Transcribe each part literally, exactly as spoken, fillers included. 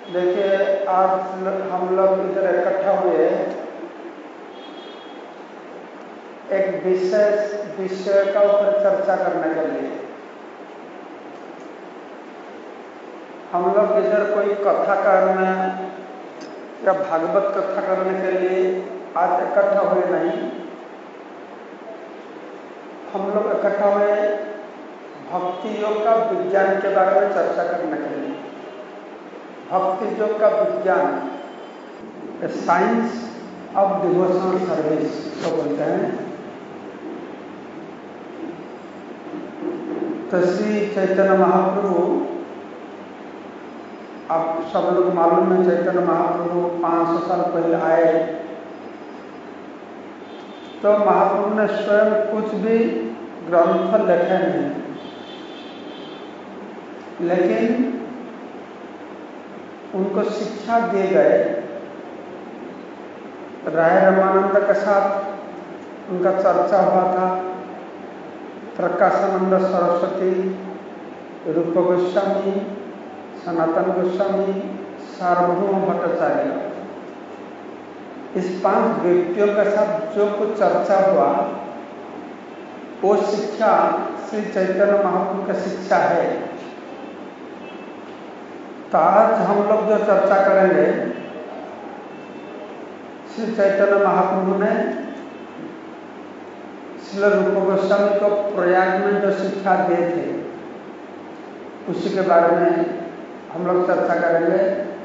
देखिए, आज हम लोग इधर इकट्ठा हुए एक विशेष विषय का ऊपर चर्चा करने के लिए। हम लोग इधर कोई कथा करने या भागवत कथा करने के लिए आज इकट्ठा हुए नहीं। हम लोग इकट्ठा हुए भक्ति योग का विज्ञान के बारे में चर्चा करने के लिए। भक्ति योग का विज्ञान, साइंस ऑफ डिवोशनल सर्विस तो बोलते हैं। तो श्री चैतन्य महाप्रभु, आप सब लोग मालूम है, चैतन्य महाप्रभु पाँच सौ साल पहले आए। तो महाप्रभु ने स्वयं कुछ भी ग्रंथ लिखे नहीं, लेकिन उनको शिक्षा दिए गए। राय रामानंद के साथ उनका चर्चा हुआ था। प्रकाशानंद सरस्वती, रूप गोस्वामी, सनातन गोस्वामी, सार्वभौम भट्टाचार्य, इस पांच व्यक्तियों के साथ जो कुछ चर्चा हुआ वो शिक्षा श्री चैतन्य महाप्रभु की शिक्षा है। तो आज हम लोग जो चर्चा करेंगे, श्री चैतन्य महाप्रभु ने श्रील रूप गोस्वामी को प्रयाग में जो शिक्षा दिए थे उसी के बारे में हम लोग चर्चा करेंगे।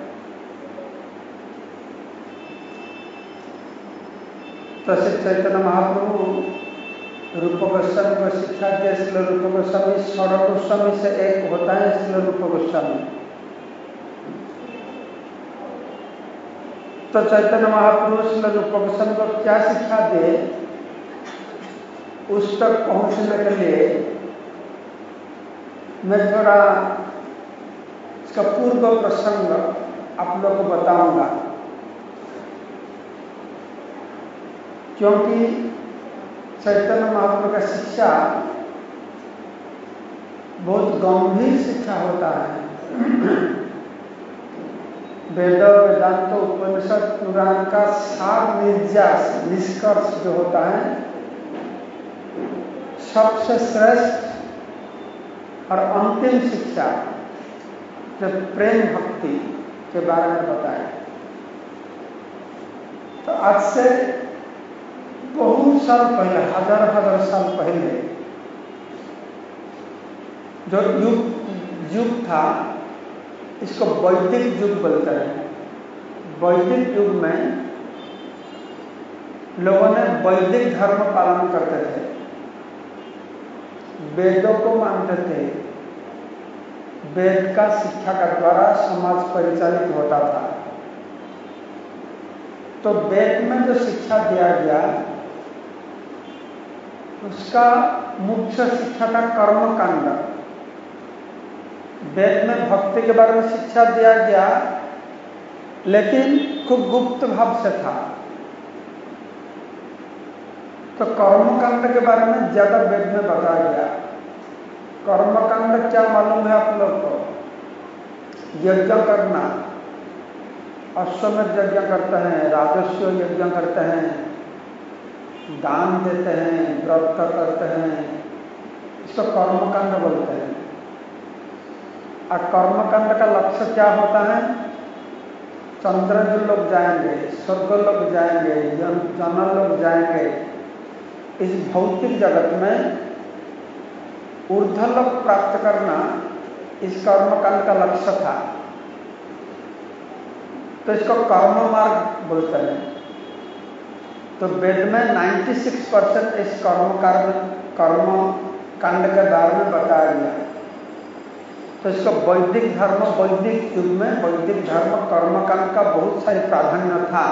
तो श्री चैतन्य महाप्रभु रूप गोस्वामी को शिक्षा दिए। श्रील रूप गोस्वामी षोडश गोस्वामी से एक होता है श्रील रूप गोस्वामी। तो चैतन्य महाप्रभु श्रील रूप गोस्वामी को क्या शिक्षा दे, उस तक पहुंचने के लिए मैं थोड़ा इसका पूर्व प्रसंग आप लोग को बताऊंगा, क्योंकि चैतन्य महाप्रभु का शिक्षा बहुत गंभीर शिक्षा होता है। वेद वेदांत उपनिषद पुराण का सार निर्यास निष्कर्ष जो होता है, सबसे श्रेष्ठ और अंतिम शिक्षा जो प्रेम भक्ति के बारे में बताया। तो आज से बहुत साल पहले, हजार हजार साल पहले जो युग युग था, इसको वैदिक युग बोलते हैं। वैदिक युग में लोगों ने वैदिक धर्म पालन करते थे, वेदों को मानते थे। वेद का शिक्षा के द्वारा समाज परिचालित होता था। तो वेद में जो शिक्षा दिया गया उसका मुख्य शिक्षा था कर्मकांड। वेद में भक्ति के बारे में शिक्षा दिया गया, लेकिन खूब गुप्त भाव से था। तो कर्मकांड के बारे में ज्यादा वेद में बताया गया। कर्मकांड क्या मालूम है आप लोग को? यज्ञ करना, अश्वमेध यज्ञ करते हैं, राजस्व यज्ञ करते हैं, दान देते हैं, व्रत करते हैं, इसको कर्मकांड बोलते हैं। और कर्मकांड का लक्ष्य क्या होता है? चंद्रजु लोग जाएंगे, स्वर्ग लोग जाएंगे, जनन लोग जाएंगे। इस भौतिक जगत में ऊर्ध्वलोक प्राप्त करना इस कर्मकांड का लक्ष्य था। तो इसको कर्म मार्ग बोलते हैं। तो वेद में छियानवे परसेंट इस कर्म कर्म कांड के बारे में बताया गया। तो इसको वैदिक धर्म, वैदिक युग में वैदिक धर्म कर्मकांड का बहुत सारी प्राधान्य था।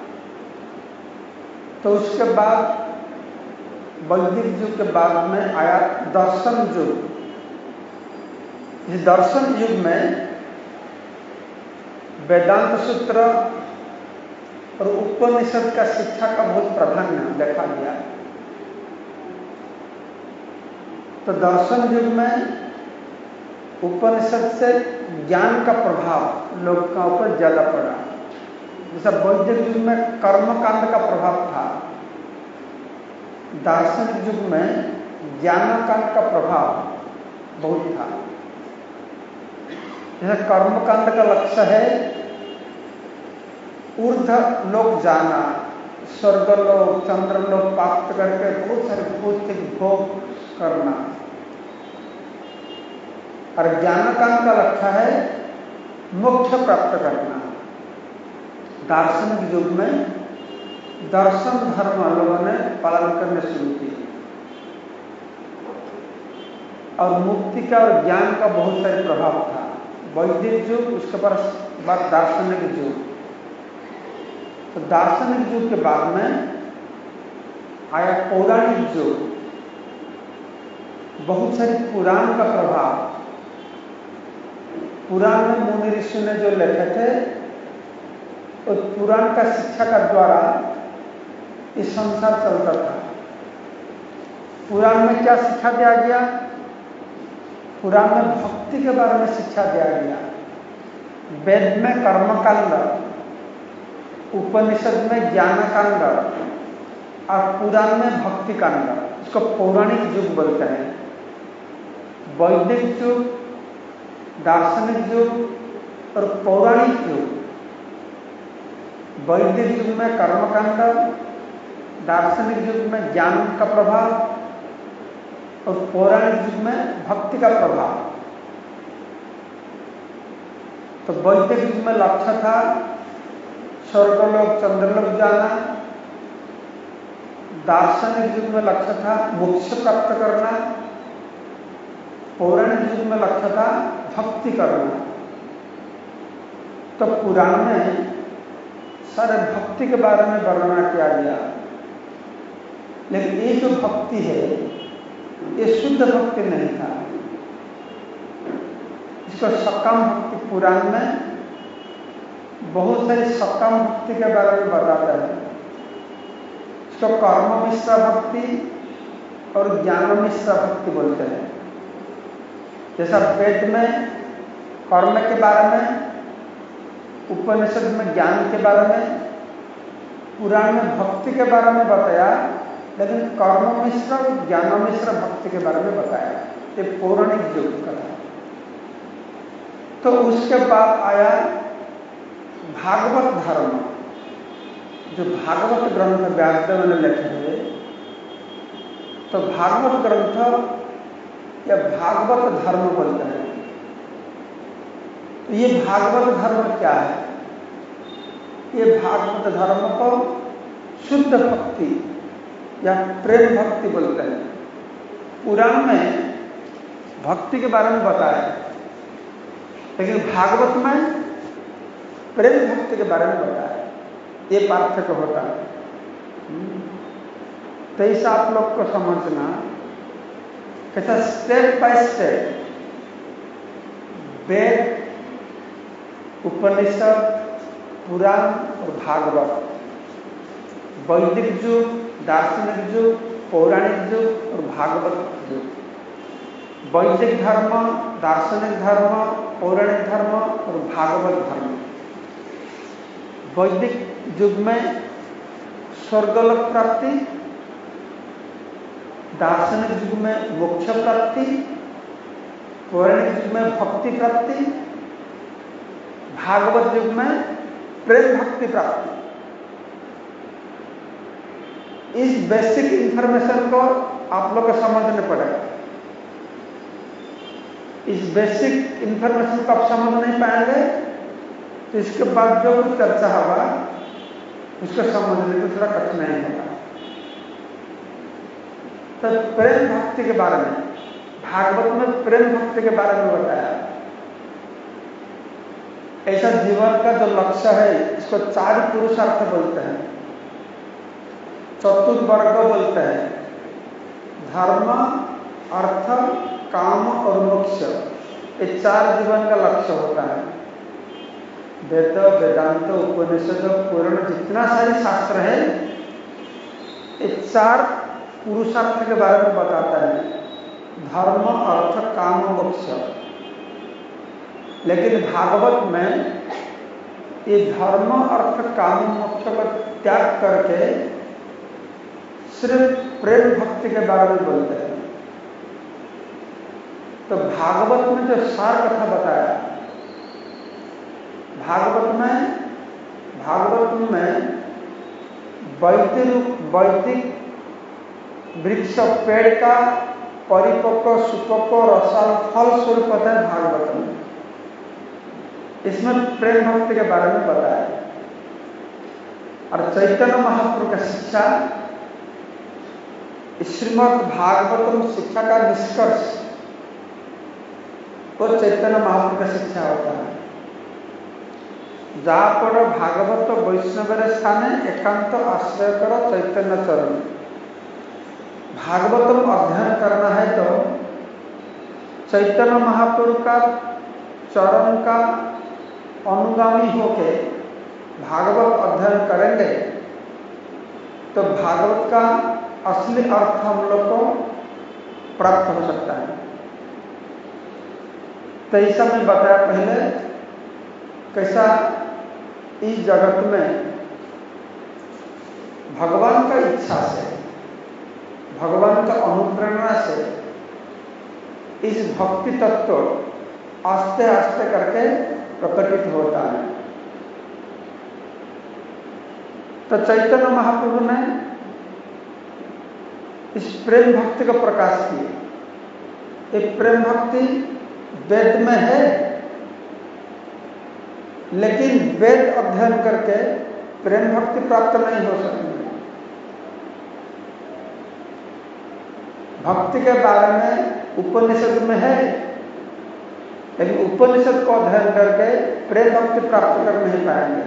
तो उसके बाद वैदिक युग के बाद में आया दर्शन युग। इस दर्शन युग में वेदांत सूत्र और उपनिषद का शिक्षा का बहुत प्राधान्य देखा गया। तो दर्शन युग में उपनिषद से ज्ञान का प्रभाव लोगों के ऊपर ज्यादा पड़ा। जैसा वैदिक युग में कर्मकांड का प्रभाव था, दार्शनिक युग में ज्ञानकांड का प्रभाव बहुत था। जैसे कर्मकांड का लक्ष्य है ऊर्ध्व लोक जाना, स्वर्गलोक चंद्रलोक प्राप्त करके बहुत सारे भौतिक भोग करना, और ज्ञानकांड का लक्ष्य है मोक्ष प्राप्त करना। दार्शनिक युग में दर्शन धर्म लोगों ने पालन करने शुरू किए और मुक्ति का और ज्ञान का बहुत सारे प्रभाव था। वैदिक युग, उसके बाद दार्शनिक युग। तो दार्शनिक युग के बाद में आया पौराणिक युग। बहुत सारे पुराण का प्रभाव, पुराण में मुनि ऋषि ने जो लिखे थे और पुराण का शिक्षा का द्वारा इस संसार चलता था। पुराण में क्या शिक्षा दिया गया? पुराण में भक्ति के बारे में शिक्षा दिया गया। वेद में कर्मकांड, उपनिषद में ज्ञानकांड और पुराण में भक्ति कांड, इसको पौराणिक युग बोलते हैं। वैदिक युग, दार्शनिक युग और पौराणिक युग। वैदिक युग में कर्मकांड, दार्शनिक युग में ज्ञान का प्रभाव और पौराणिक युग में भक्ति का प्रभाव। तो वैदिक युग में लक्ष्य था स्वर्गलोक चंद्रलोक जाना, दार्शनिक युग में लक्ष्य था मोक्ष प्राप्त करना, पौराणिक युग में लक्ष्य था भक्ति करना। तो पुराण में सारे भक्ति के बारे में वर्णना किया गया, लेकिन ये जो भक्ति है ये शुद्ध भक्ति नहीं था। इसको सकाम भक्ति, पुराण में बहुत सारी सकाम भक्ति के बारे में बताता है। इसको कर्म मिश्रा भक्ति और ज्ञान मिश्रा भक्ति बोलते हैं। जैसा वेद में कर्म के बारे में, उपनिषद में ज्ञान के बारे में, पुराण में भक्ति के बारे में बताया, लेकिन कर्म मिश्र और ज्ञान मिश्र भक्ति के बारे में बताया। ये पौराणिक युग का था। तो उसके बाद आया भागवत धर्म, जो भागवत ग्रंथ व्यासदेव ने लिखे हुए। तो भागवत ग्रंथ या भागवत धर्म बोलते हैं। तो ये भागवत धर्म क्या है? ये भागवत धर्म को शुद्ध भक्ति या प्रेम भक्ति बोलते हैं। पुराण में भक्ति के बारे में बताया, लेकिन भागवत में प्रेम भक्ति के बारे में बताया। ये पार्थक्य होता है। तो इस आप लोग को समझना कैसा स्टेप बाय स्टेप वेद, उपनिषद, पुराण और भागवत, वैदिक युग, दार्शनिक युग, पौराणिक युग और भागवत युग। वैदिक धर्म, दार्शनिक धर्म, पौराणिक धर्म और भागवत धर्म। वैदिक युग में स्वर्गलोक प्राप्ति, दार्शनिक युग में मोक्ष प्राप्ति, पौराणिक युग में भक्ति प्राप्ति, भागवत युग में प्रेम भक्ति प्राप्ति। इस बेसिक इंफॉर्मेशन को आप लोग को समझने पड़ेगा। इस बेसिक इंफॉर्मेशन को आप समझ नहीं पाएंगे तो इसके बाद जो कुछ चर्चा होगा उसको समझने में थोड़ा कठिनाई होगा। तो प्रेम भक्ति के बारे में भागवत में प्रेम भक्ति के बारे में बताया। ऐसा जीवन का जो लक्ष्य है इसको चार पुरुषार्थ बोलते हैं, चतुर्वर्ग बोलते हैं। धर्म, अर्थ, काम और मोक्ष, ये चार जीवन का लक्ष्य होता है। वेद, वेदांत, उपनिषद, पुराण, जितना सारे शास्त्र है ये चार पुरुषार्थ के बारे में बताता है। धर्म, अर्थ, काम, मोक्ष। लेकिन भागवत में ये धर्म अर्थ काम मोक्ष को त्याग करके सिर्फ प्रेम भक्ति के बारे में बोलते हैं। तो भागवत में जो सार कथा बताया, भागवत में भागवत में वैदिक वैदिक वृक्ष पेड़ का परिपक्व सुपक्व रसाल फल स्वरूप होता है भागवत में। इसमें प्रेम भक्ति के बारे में बताया। और चैतन्य महाप्रभु का शिक्षा, श्रीमद् भागवतम शिक्षा का निष्कर्ष वो चैतन्य महाप्रभु का शिक्षा होता है। जा पर भागवत वैष्णव स्थाने एकांत आश्रय करो चैतन्य चरण। भागवतम अध्ययन करना है तो चैतन्य महाप्रभु का चरण का अनुगामी होके भागवत अध्ययन करेंगे तो भागवत का असली अर्थ हम लोग को प्राप्त हो सकता है। तो ऐसा मैं बताया पहले कैसा इस जगत में भगवान का इच्छा से, भगवान का अनुप्रेरणा से इस भक्ति तत्व आस्ते आस्ते करके प्रकटित होता है। तो चैतन्य महाप्रभु ने इस प्रेम भक्ति का प्रकाश किया। एक प्रेम भक्ति वेद में है, लेकिन वेद अध्ययन करके प्रेम भक्ति प्राप्त नहीं हो सकती। भक्ति के बारे में उपनिषद में है, लेकिन उपनिषद को अध्ययन करके प्रेम भक्ति प्राप्त कर नहीं पाएंगे।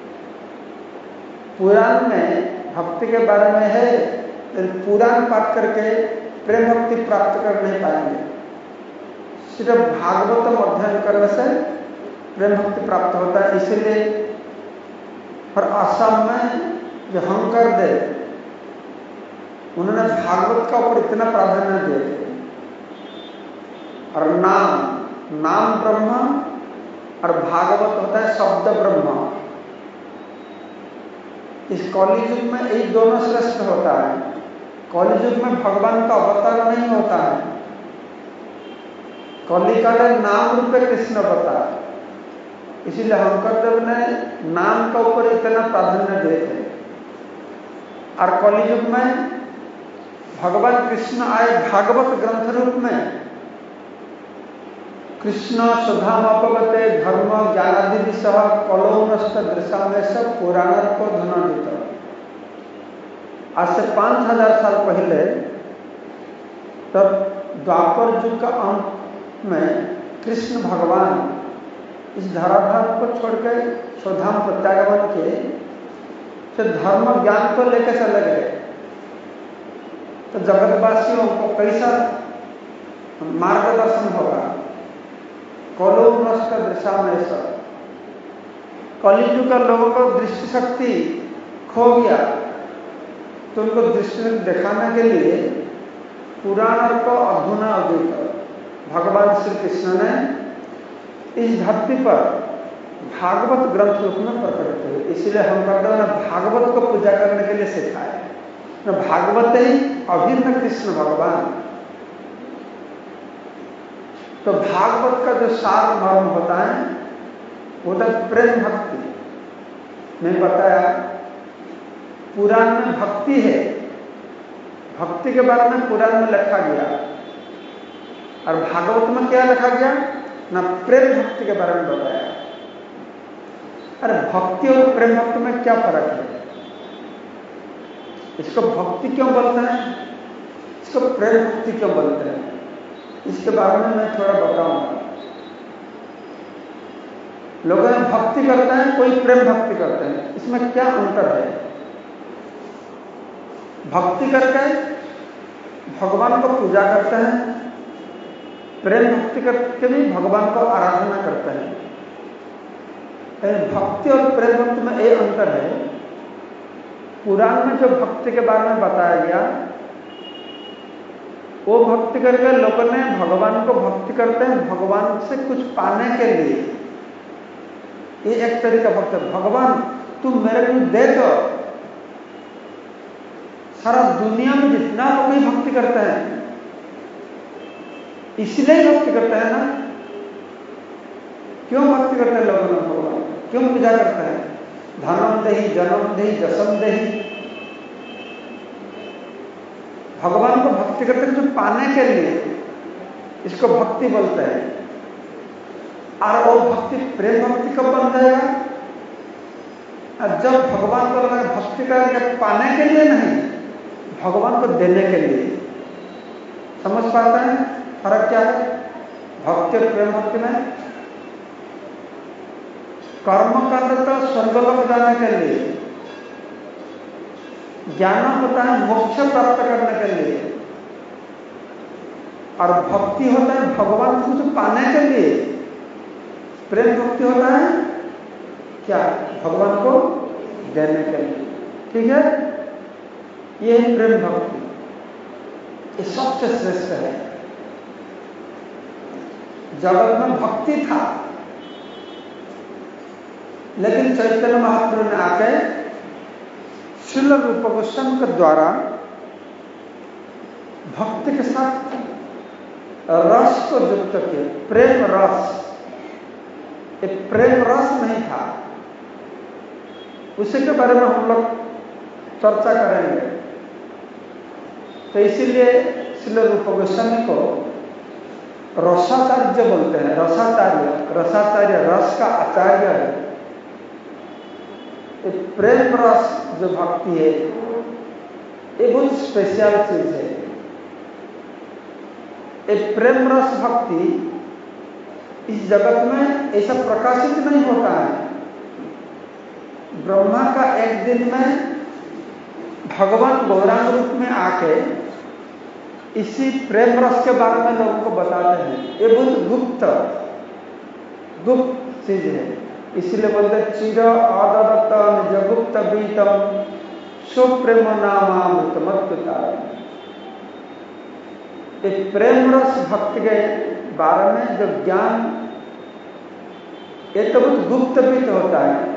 पुराण में भक्ति के बारे में है, लेकिन पुराण पाठ करके प्रेम भक्ति प्राप्त कर नहीं पाएंगे। सिर्फ भागवतम अध्ययन करने से प्रेम भक्ति प्राप्त होता है। इसलिए और आसाम में जो शंकर देव, उन्होंने भागवत का ऊपर इतना प्राधान्य दिए। और नाम नाम ब्रह्म और भागवत होता है शब्द ब्रह्म। इस कलियुग में यही दोनों श्रेष्ठ होता है। कलियुग में भगवान का अवतार नहीं होता है। कलिकाल नाम रूप कृष्ण अवतार, इसीलिए शंकरदेव ने नाम का ऊपर इतना प्राधान्य दिए थे। और कलियुग में भगवान कृष्ण आए भागवत ग्रंथ रूप में। कृष्ण सुधामपगते धर्म ज्ञानादि सह कलौ नष्ट दृशामेश पुराण को धनादित। आज से पांच हजार साल पहले तब द्वापर युग का अंत में कृष्ण भगवान इस धराधार को छोड़कर स्वधाम प्रत्यागमन किए। तो धर्म ज्ञान को लेकर चले गए। तो जगतवासियों को कैसा मार्गदर्शन होगा? कलौ नष्ट दृशामेश। कलियुग का लोगों को दृष्टि शक्ति खो गया, तो उनको दृष्टि दिखाने के लिए पुराण को अधुना अद्वैत भगवान श्री कृष्ण ने इस धरती पर भागवत ग्रंथ रूप में प्रकट हुए। इसलिए हम कहते हैं भागवत को पूजा करने के लिए सिखाया। भागवत ही अभिन्न कृष्ण भगवान। तो भागवत का जो सार मर्म होता है वो तो प्रेम भक्ति। मैं बताया पुराण में भक्ति है, भक्ति के बारे में पुराण में लिखा गया। और भागवत में क्या लिखा गया ना, प्रेम भक्ति के बारे में बताया। अरे भक्ति और प्रेम भक्ति में क्या फर्क है? इसको भक्ति क्यों बोलते हैं, इसको प्रेम भक्ति क्यों बोलते हैं, इसके बारे में मैं थोड़ा बताऊंगा। लोग भक्ति करते हैं, कोई प्रेम भक्ति करते हैं, इसमें क्या अंतर है? भक्ति करके भगवान को पूजा करते हैं, प्रेम भक्ति करके भी भगवान को आराधना करते हैं। भक्ति और प्रेम भक्ति में एक अंतर है। पुराण में जो भक्ति के बारे में बताया गया वो भक्ति करके लोगों ने भगवान को भक्ति करते हैं भगवान से कुछ पाने के लिए। ये एक तरीका भक्त है, भगवान तुम मेरे को दे दो। सारा दुनिया में जितना लोग ही भक्ति करते हैं इसलिए भक्ति करते हैं ना। क्यों भक्ति करते हैं लोगों ने भगवान, क्यों पूजा करते हैं? धनम देहि जनम देहि जसम देहि। भगवान को भक्ति करते हैं जो पाने के लिए, इसको भक्ति बोलते हैं। और वो भक्ति प्रेम भक्ति कब बन जाएगा? जब भगवान को लगा भक्ति करेंगे पाने के लिए नहीं, भगवान को देने के लिए। समझ पाते हैं फर्क क्या है भक्ति और प्रेम भक्ति में? कर्म करते तो स्वर्गलोक जाने के लिए, ज्ञान होता है मोक्ष प्राप्त करने के लिए, और भक्ति होता है भगवान को कुछ पाने के लिए। प्रेम भक्ति होता है क्या? भगवान को देने के लिए। ठीक है, ये है प्रेम भक्ति, ये सबसे श्रेष्ठ है। जगत में भक्ति था, लेकिन चैतन्य महाप्रभु ने आके श्रील रूप गोस्वामी के द्वारा भक्ति के साथ रस को युक्त किया, प्रेम रस। एक प्रेम रस नहीं था, उसी के बारे में हम लोग चर्चा करेंगे। तो इसीलिए श्रील रूप गोस्वामी को रसाचार्य बोलते हैं। रसाचार्य, रसाचार्य रस का आचार्य है। प्रेम रस जो भक्ति है ये बहुत स्पेशल चीज है। एक प्रेम रस भक्ति इस जगत में ऐसा प्रकाशित नहीं होता है। ब्रह्मा का एक दिन में भगवान गौरांग रूप में आके इसी प्रेम रस के बारे में लोगों को बताते हैं। ये बहुत गुप्त गुप्त चीज है, इसलिए बोलते चिर अदत्त निज गुप्त बीतम सुप्रेम नामामृतमत्ता। एक प्रेम रस भक्त के बारे में जो ज्ञान, ये तो बहुत गुप्त बीत होता है।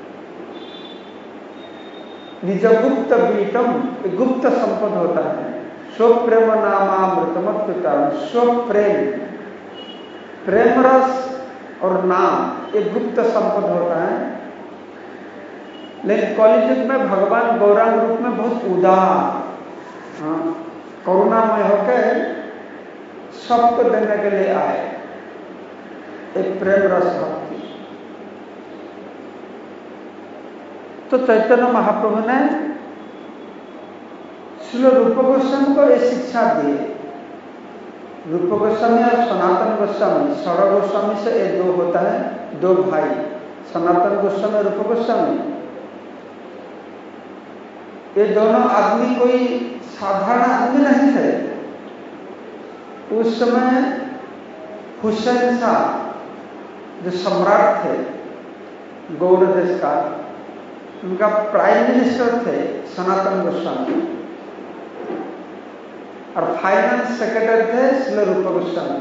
निज गुप्त बीतम, गुप्त संपद होता है। स्वप्रेम नामामृतमत्ता, स्वप्रेम, प्रेम रस और नाम, ये गुप्त संपद होता है। लेकिन कलियुग में भगवान गौरांग रूप में बहुत उदार, हाँ, करुणामय होकर सबको देने के लिए आए। एक प्रेम रस भक्ति। तो चैतन्य महाप्रभु ने श्रील रूप गोस्वामी को ये शिक्षा दी। रूप गोस्वामी और सनातन गोस्वामी, सौरभ गोस्वामी से ये दो होता है, दो भाई, सनातन गोस्वामी और रूप गोस्वामी। ये दोनों आदमी कोई साधारण आदमी नहीं थे। उस समय हुसैन शाह जो सम्राट थे गौड़ देश का, उनका प्राइम मिनिस्टर थे सनातन गोस्वामी, और फाइनेंस सेक्रेटरी थे श्रील रूप गोस्वामी।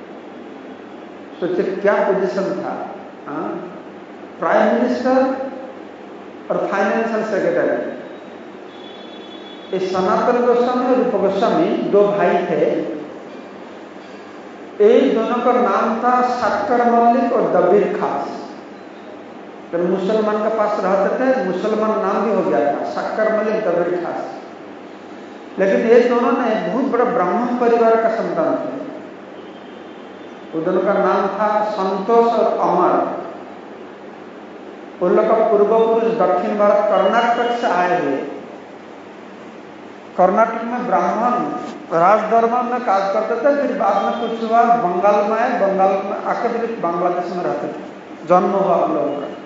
सोचिए क्या पोजीशन था, हाँ? प्राइम मिनिस्टर और फाइनेंशियल सेक्रेटरी। इस सनातन गोस्वामी और रूप गोस्वामी दो भाई थे। एक दोनों का नाम था शक्कर मल्लिक और दबीर खास। जब मुसलमान के पास रहते थे, मुसलमान नाम भी हो गया था, शक्कर मल्लिक दबीर खास। लेकिन ये दोनों ने बहुत बड़ा ब्राह्मण परिवार का संतान थे। उन दोनों का नाम था संतोष और अमर। उन लोग का पूर्व पुरुष दक्षिण भारत कर्नाटक से आए हुए। कर्नाटक में ब्राह्मण राजदरबार में काज करते थे, फिर बाद में कुछ हुआ बंगाल में आए, बंगाल में आकर फिर बांग्लादेश में रहते थे, जन्म हुआ हम लोगों का।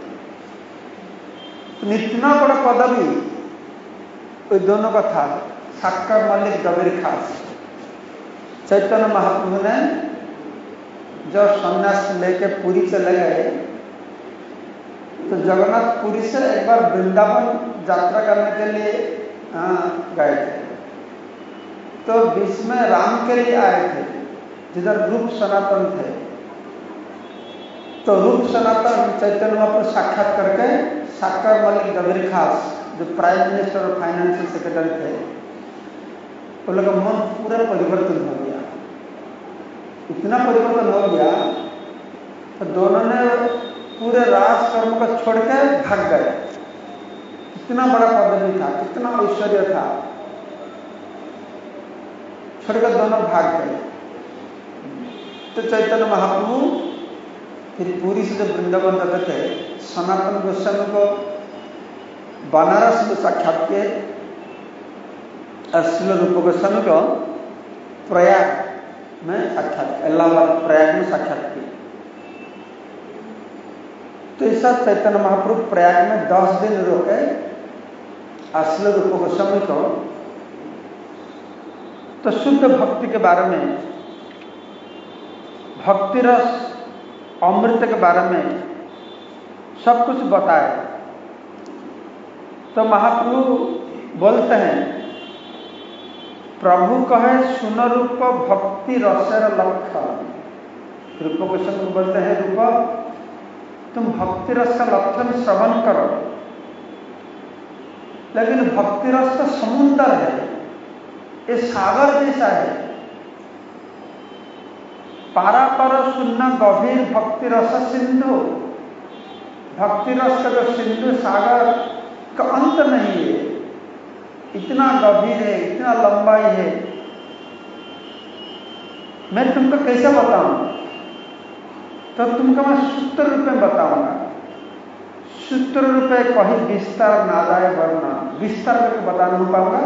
तो इतना बड़ा पदवी उन दोनों का था, शक्कर मल्लिक दबीर खास। चैतन्य महाप्रभु ने जब संन्यास लेके पुरी चले गए, तो जगन्नाथ पुरी से एक बार वृंदावन यात्रा करने के लिए गए थे। तो बीच में राम के लिए आए थे, जिधर रूप सनातन थे। तो रूप सनातन चैतन्य महाप्रभु साक्षात करके साकर मलिक गबीर खास, जो प्राइम मिनिस्टर और फाइनेंशियल सेक्रेटरी थे, उन लोगों का मन पूरा परिवर्तन हो गया। इतना परिवर्तन हो गया तो दोनों ने पूरे राजकर्म को छोड़ के भाग गए। कितना बड़ा पदवी था, कितना ऐश्वर्य था, छोड़कर दोनों भाग गए। तो चैतन्य महाप्रभु फिर पूरी से जब वृंदावन जाते थे, सनातन गोस्वामी को बनारस में साक्षात किए और श्रील रूप गोस्वामी को प्रयाग में साक्षात, इलाहाबाद प्रयाग में साक्षात किए। तो इस साथ चैतन्य महाप्रभु प्रयाग में दस दिन रुके और श्रील रूप गोस्वामी को तो शुद्ध भक्ति के बारे में, भक्ति रस अमृत के बारे में सब कुछ बताए। तो महाप्रभु बोलते हैं, प्रभु कहे सुन रूप भक्ति रसेर लक्षण। रूप गोस्वामी को बोलते हैं, रूप तुम भक्ति रस का लक्षण श्रवण करो। लेकिन भक्ति रस तो समुद्र है, ये सागर जैसा है। पारापर सुनना गभीर भक्ति रस सिंधु। भक्ति रस का जो सिंधु सागर का अंत नहीं है, इतना गभीर है, इतना लंबाई है। मैं तुमको कैसे बताऊं? तो तुमको मैं सूत्र रूप में बताऊंगा। सूत्र रूप में कहीं विस्तार ना जाए, वरना विस्तार करके बता नहीं पाऊंगा।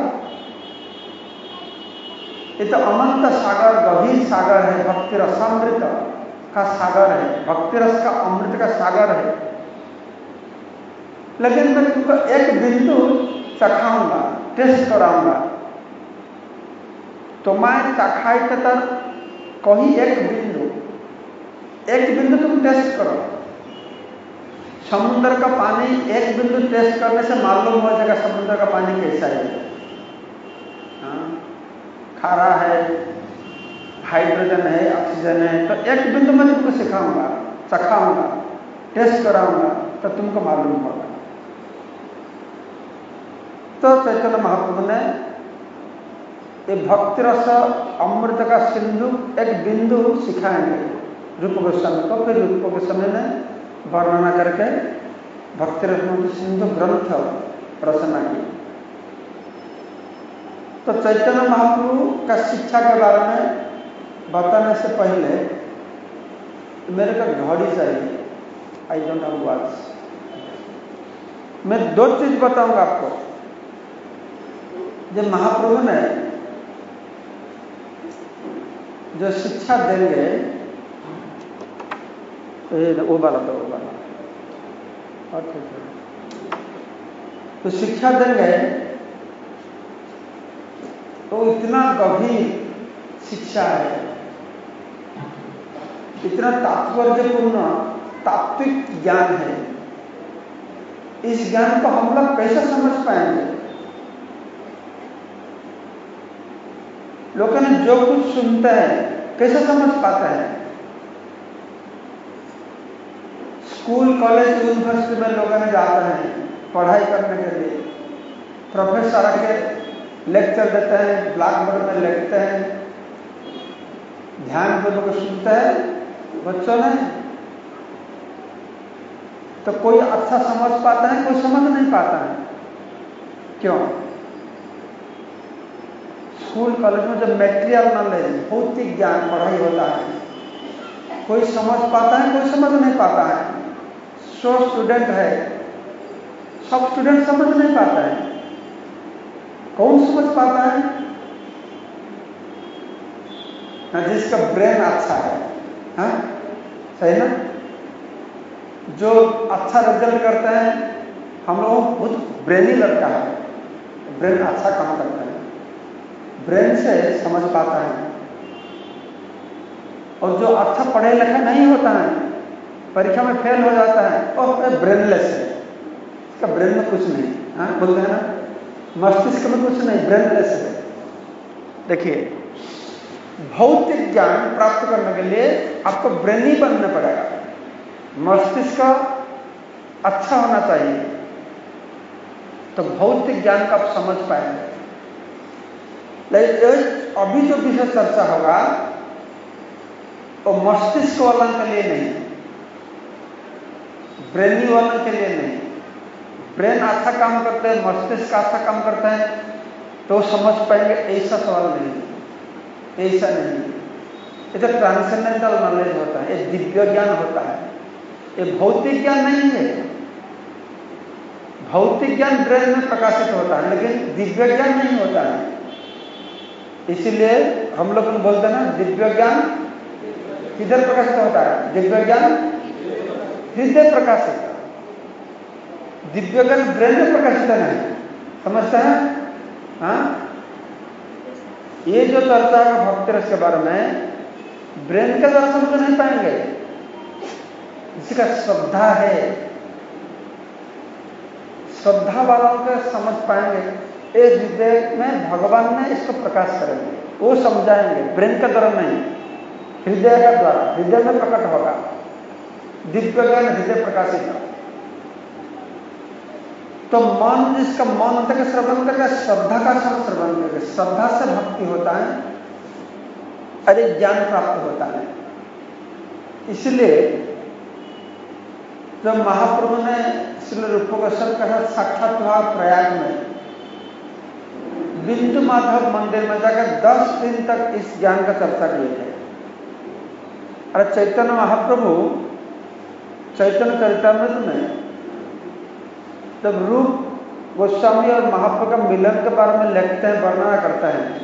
ये तो अनंत सागर, गभीर सागर है, भक्ति रसामृत का सागर है, भक्ति रस का अमृत का सागर है। लेकिन मैं तुमको एक बिंदु चखाऊंगा, टेस्ट कराऊंगा। तो मैं चखाई तर कहीं एक बिंदु, एक बिंदु तुम टेस्ट करो। समुद्र का पानी एक बिंदु टेस्ट करने से मालूम हो जाएगा समुद्र का पानी कैसा है। हाँ, खारा है, हाइड्रोजन है, ऑक्सीजन है। तो एक बिंदु मैं तुमको सिखाऊंगा, चखाऊंगा, टेस्ट कराऊंगा, तो तुमको मालूम होगा। तो चैतन्य महाप्रभु ने ये भक्ति रस अमृत का सिंधु एक बिंदु सिखाएंगे रूप गोस्वामी को। फिर रूप गोस्वामी ने वर्णना करके भक्ति रस सिंधु ग्रंथ रचना की। तो चैतन्य महाप्रभु का शिक्षा के बारे में बताने से पहले मेरे को घड़ी चाहिए। I don't have watch. मैं दो चीज बताऊंगा आपको। जब महाप्रभु ने जो शिक्षा देंगे, वो वाला तो वो वाला और तो शिक्षा देंगे तो इतना गंभीर शिक्षा है, इतना तात्पर्यपूर्ण तात्विक ज्ञान है। इस ज्ञान को हम लोग कैसे समझ पाएंगे? लोगों ने जो कुछ सुनते हैं कैसे समझ पाते हैं? स्कूल, कॉलेज, यूनिवर्सिटी में लोगों ने जाते हैं पढ़ाई करने के लिए। प्रोफेसर आके लेक्चर देते हैं, ब्लैक बोर्ड में लिखते हैं, ध्यान पूर्वक सुनते हैं बच्चों ने। तो कोई अच्छा समझ पाता है, कोई समझ नहीं पाता है। क्यों? स्कूल कॉलेज में जब मैटेरियल नॉलेज, भौतिक ज्ञान पढ़ाई होता है, कोई समझ पाता है, कोई समझ नहीं पाता है। सौ स्टूडेंट है, सब स्टूडेंट समझ नहीं पाता है। कौन समझ पाता है? ना जिसका ब्रेन अच्छा है। हाँ, सही ना? जो अच्छा रिजल्ट करते हैं, हम लोग बहुत ब्रेनी लड़का है, ब्रेन अच्छा काम करता है, ब्रेन से समझ पाता है। और जो अच्छा पढ़े लिखा नहीं होता है, परीक्षा में फेल हो जाता है, और ब्रेनलेस है, इसका ब्रेन में कुछ नहीं। हाँ, बोलते हैं ना, मस्तिष्क में कुछ नहीं, ब्रेनलेस है। देखिए, भौतिक ज्ञान प्राप्त करने के लिए आपको ब्रेनी बनना पड़ेगा, मस्तिष्क अच्छा होना चाहिए, तो भौतिक ज्ञान का आप समझ पाएंगे। लेकिन अभी जो विषय चर्चा होगा वो मस्तिष्क वालों के लिए नहीं, ब्रेनी वालों के लिए नहीं। ब्रेन अच्छा काम करते हैं, मस्तिष्क अच्छा काम करता है तो समझ पाएंगे, ऐसा सवाल नहीं, ऐसा नहीं। ये तो ट्रांसेंडेंटल नॉलेज होता है, ये दिव्य ज्ञान होता है, ये भौतिक ज्ञान नहीं है। भौतिक ज्ञान ब्रेन में प्रकाशित होता है लेकिन दिव्य ज्ञान नहीं होता है। इसीलिए हम लोग बोलते हैं ना, दिव्य ज्ञान किधर प्रकाशित होता है? दिव्य ज्ञान हृदय प्रकाशित, दिव्य ज्ञान ब्रेन में प्रकाशित नहीं। समझते हैं? हाँ, ये जो चर्चा है भक्ति रस के बारे में, ब्रेन के द्वारा समझ नहीं पाएंगे, इसका श्रद्धा है, श्रद्धा वालों को समझ पाएंगे। ये हृदय में भगवान ने इसको प्रकाश करेंगे, वो समझाएंगे, ब्रेन के द्वारा नहीं, हृदय के द्वारा, हृदय में प्रकट होगा दिव्य ज्ञान, हृदय प्रकाशित है। तो मन, जिसका मन अंत का श्रवण करके श्रद्धा का श्रवण करके, श्रद्धा से भक्ति होता है, अरे ज्ञान प्राप्त होता है। इसलिए जब महाप्रभु ने श्री रूप गोस्वामी का साक्षात हुआ प्रयाग में, बिंदु माधव मंदिर में जाकर दस दिन तक इस ज्ञान का चर्चा किए थे। अरे चैतन्य महाप्रभु चैतन्य चरितामृत में जब रूप गोस्वामी और महाप्रभु का मिलन के बारे में लिखते हैं, वर्णना करते हैं,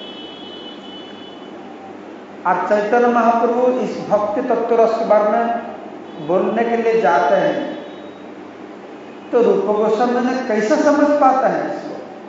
और चैतन्य महाप्रभु इस भक्ति तत्व रस के बारे में बोलने के लिए जाते हैं, तो रूप गोस्वामी ने कैसे समझ पाता है इसको?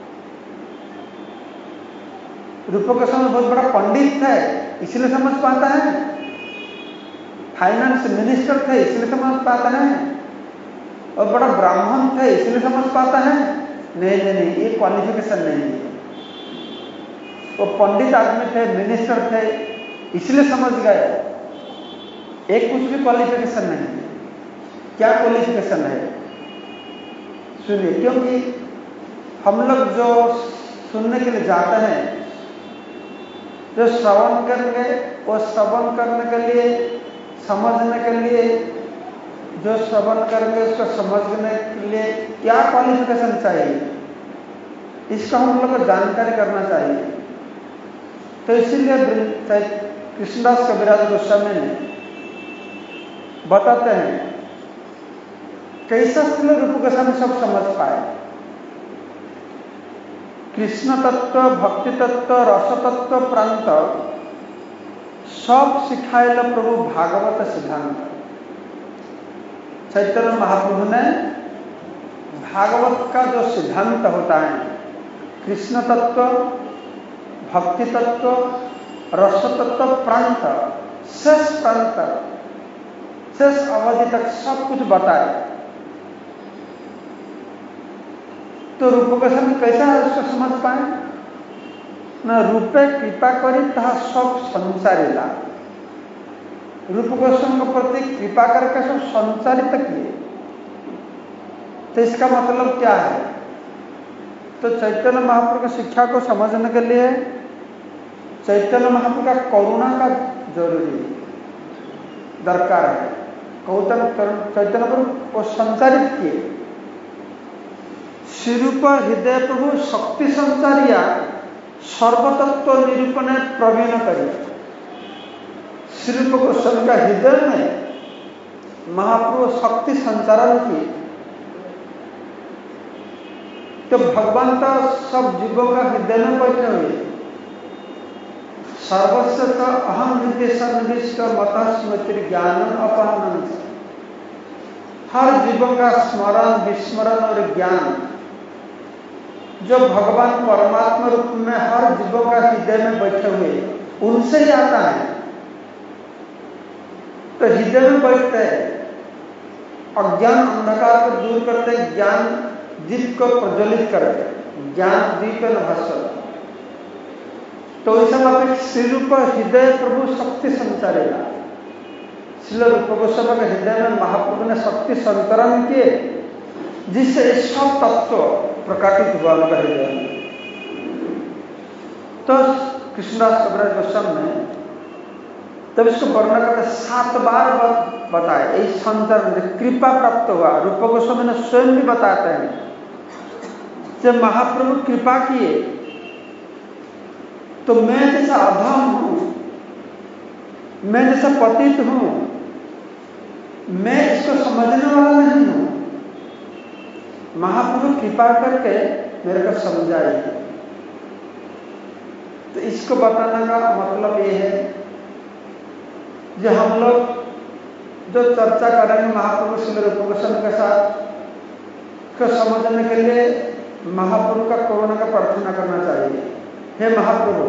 रूप गोस्वामी बहुत बड़ा पंडित है इसलिए समझ पाता है, फाइनेंस मिनिस्टर थे इसलिए समझ पाता है, और बड़ा ब्राह्मण थे इसलिए समझ पाता है? नहीं नहीं नहीं, ये क्वालिफिकेशन नहीं है। वो पंडित आदमी थे, मिनिस्टर थे, इसलिए समझ गए, एक कुछ भी क्वालिफिकेशन नहीं है। क्या क्वालिफिकेशन है? सुनिए, क्योंकि हम लोग जो सुनने के लिए जाते हैं, जो श्रवण करेंगे, वो श्रवण करने के लिए, समझने के लिए, जो श्रवण करेंगे उसको समझने के लिए क्या क्वालिफिकेशन चाहिए, इसका हम लोग को जानकारी करना चाहिए। तो इसीलिए कृष्णदास कविराज गोस्वामी ने बताते हैं कैसा श्री रूप गोस्वामी सब समझ पाए। कृष्ण तत्व, भक्ति तत्व, रस तत्व, प्रांत सब सिखाएला प्रभु भागवत सिद्धांत। चैतन्य महाप्रभु ने भागवत का जो सिद्धांत होता है, कृष्ण तत्व, भक्ति तत्व, रस तत्व, प्रांत, शेष प्रांत, शेष अवधि तक सब कुछ बताए। तो रूप गोस्वामी कैसा उसको समझ पाए? न रूपे कृपा करी तहा सब संचारिला। रूप गोस्वामी के प्रति कृपा करके सब संचारित किए। तो इसका मतलब क्या है? तो चैतन्य महाप्रभु की शिक्षा को समझने के लिए चैतन्य महाप्रभु का करुणा का जरूरी दरकार है। चैतन्य प्रभु को संचारित किए। श्रीरूप हृदय प्रभु शक्ति संचारिया सर्वतत्व निरूपण प्रवीण करी। श्रीरूप गोस्वामी का हृदय में महाप्रभु शक्ति संचारण की, तो भगवान का सब जीवों का हृदय में बैठे हुए। सर्वस्व अहम हृदय सन्निविष्ट मत स्मृति ज्ञान अपहरण, हर जीवों का स्मरण, विस्मरण और ज्ञान जो भगवान परमात्मा रूप में हर जीवों का हृदय में बैठे हुए, उनसे ही आता है। तो हृदय में बैठते अज्ञान अंधकार को दूर करते, ज्ञान दीप को प्रज्वलित करते, ज्ञान दीप न भस्म। तो इस समय श्री रूप हृदय प्रभु शक्ति संचारेगा। श्रील रूप गोस्वामी के हृदय में महाप्रभु ने शक्ति संतरण किए, जिससे सब तत्व प्रकाशित हुआ उनका हृदय में। तो कृष्णदास कविराज गोस्वामी ने तब इसको वर्णन करके सात बार बताया, इस संतरण कृपा प्राप्त हुआ। रूप गोस्वामी ने स्वयं भी बताते हैं, जब महाप्रभु कृपा किए तो मैं जैसा अधम हूं, मैं जैसा पतित हूं, मैं इसको समझने वाला नहीं हूं, महाप्रभु कृपा करके मेरे को समझाए। तो इसको बताने का मतलब ये है, जो हम लोग जो चर्चा करेंगे महाप्रभु श्री रूप गोस्वामी के साथ, को समझने के लिए महाप्रभु का करुणा का प्रार्थना करना चाहिए। हे महाप्रभु,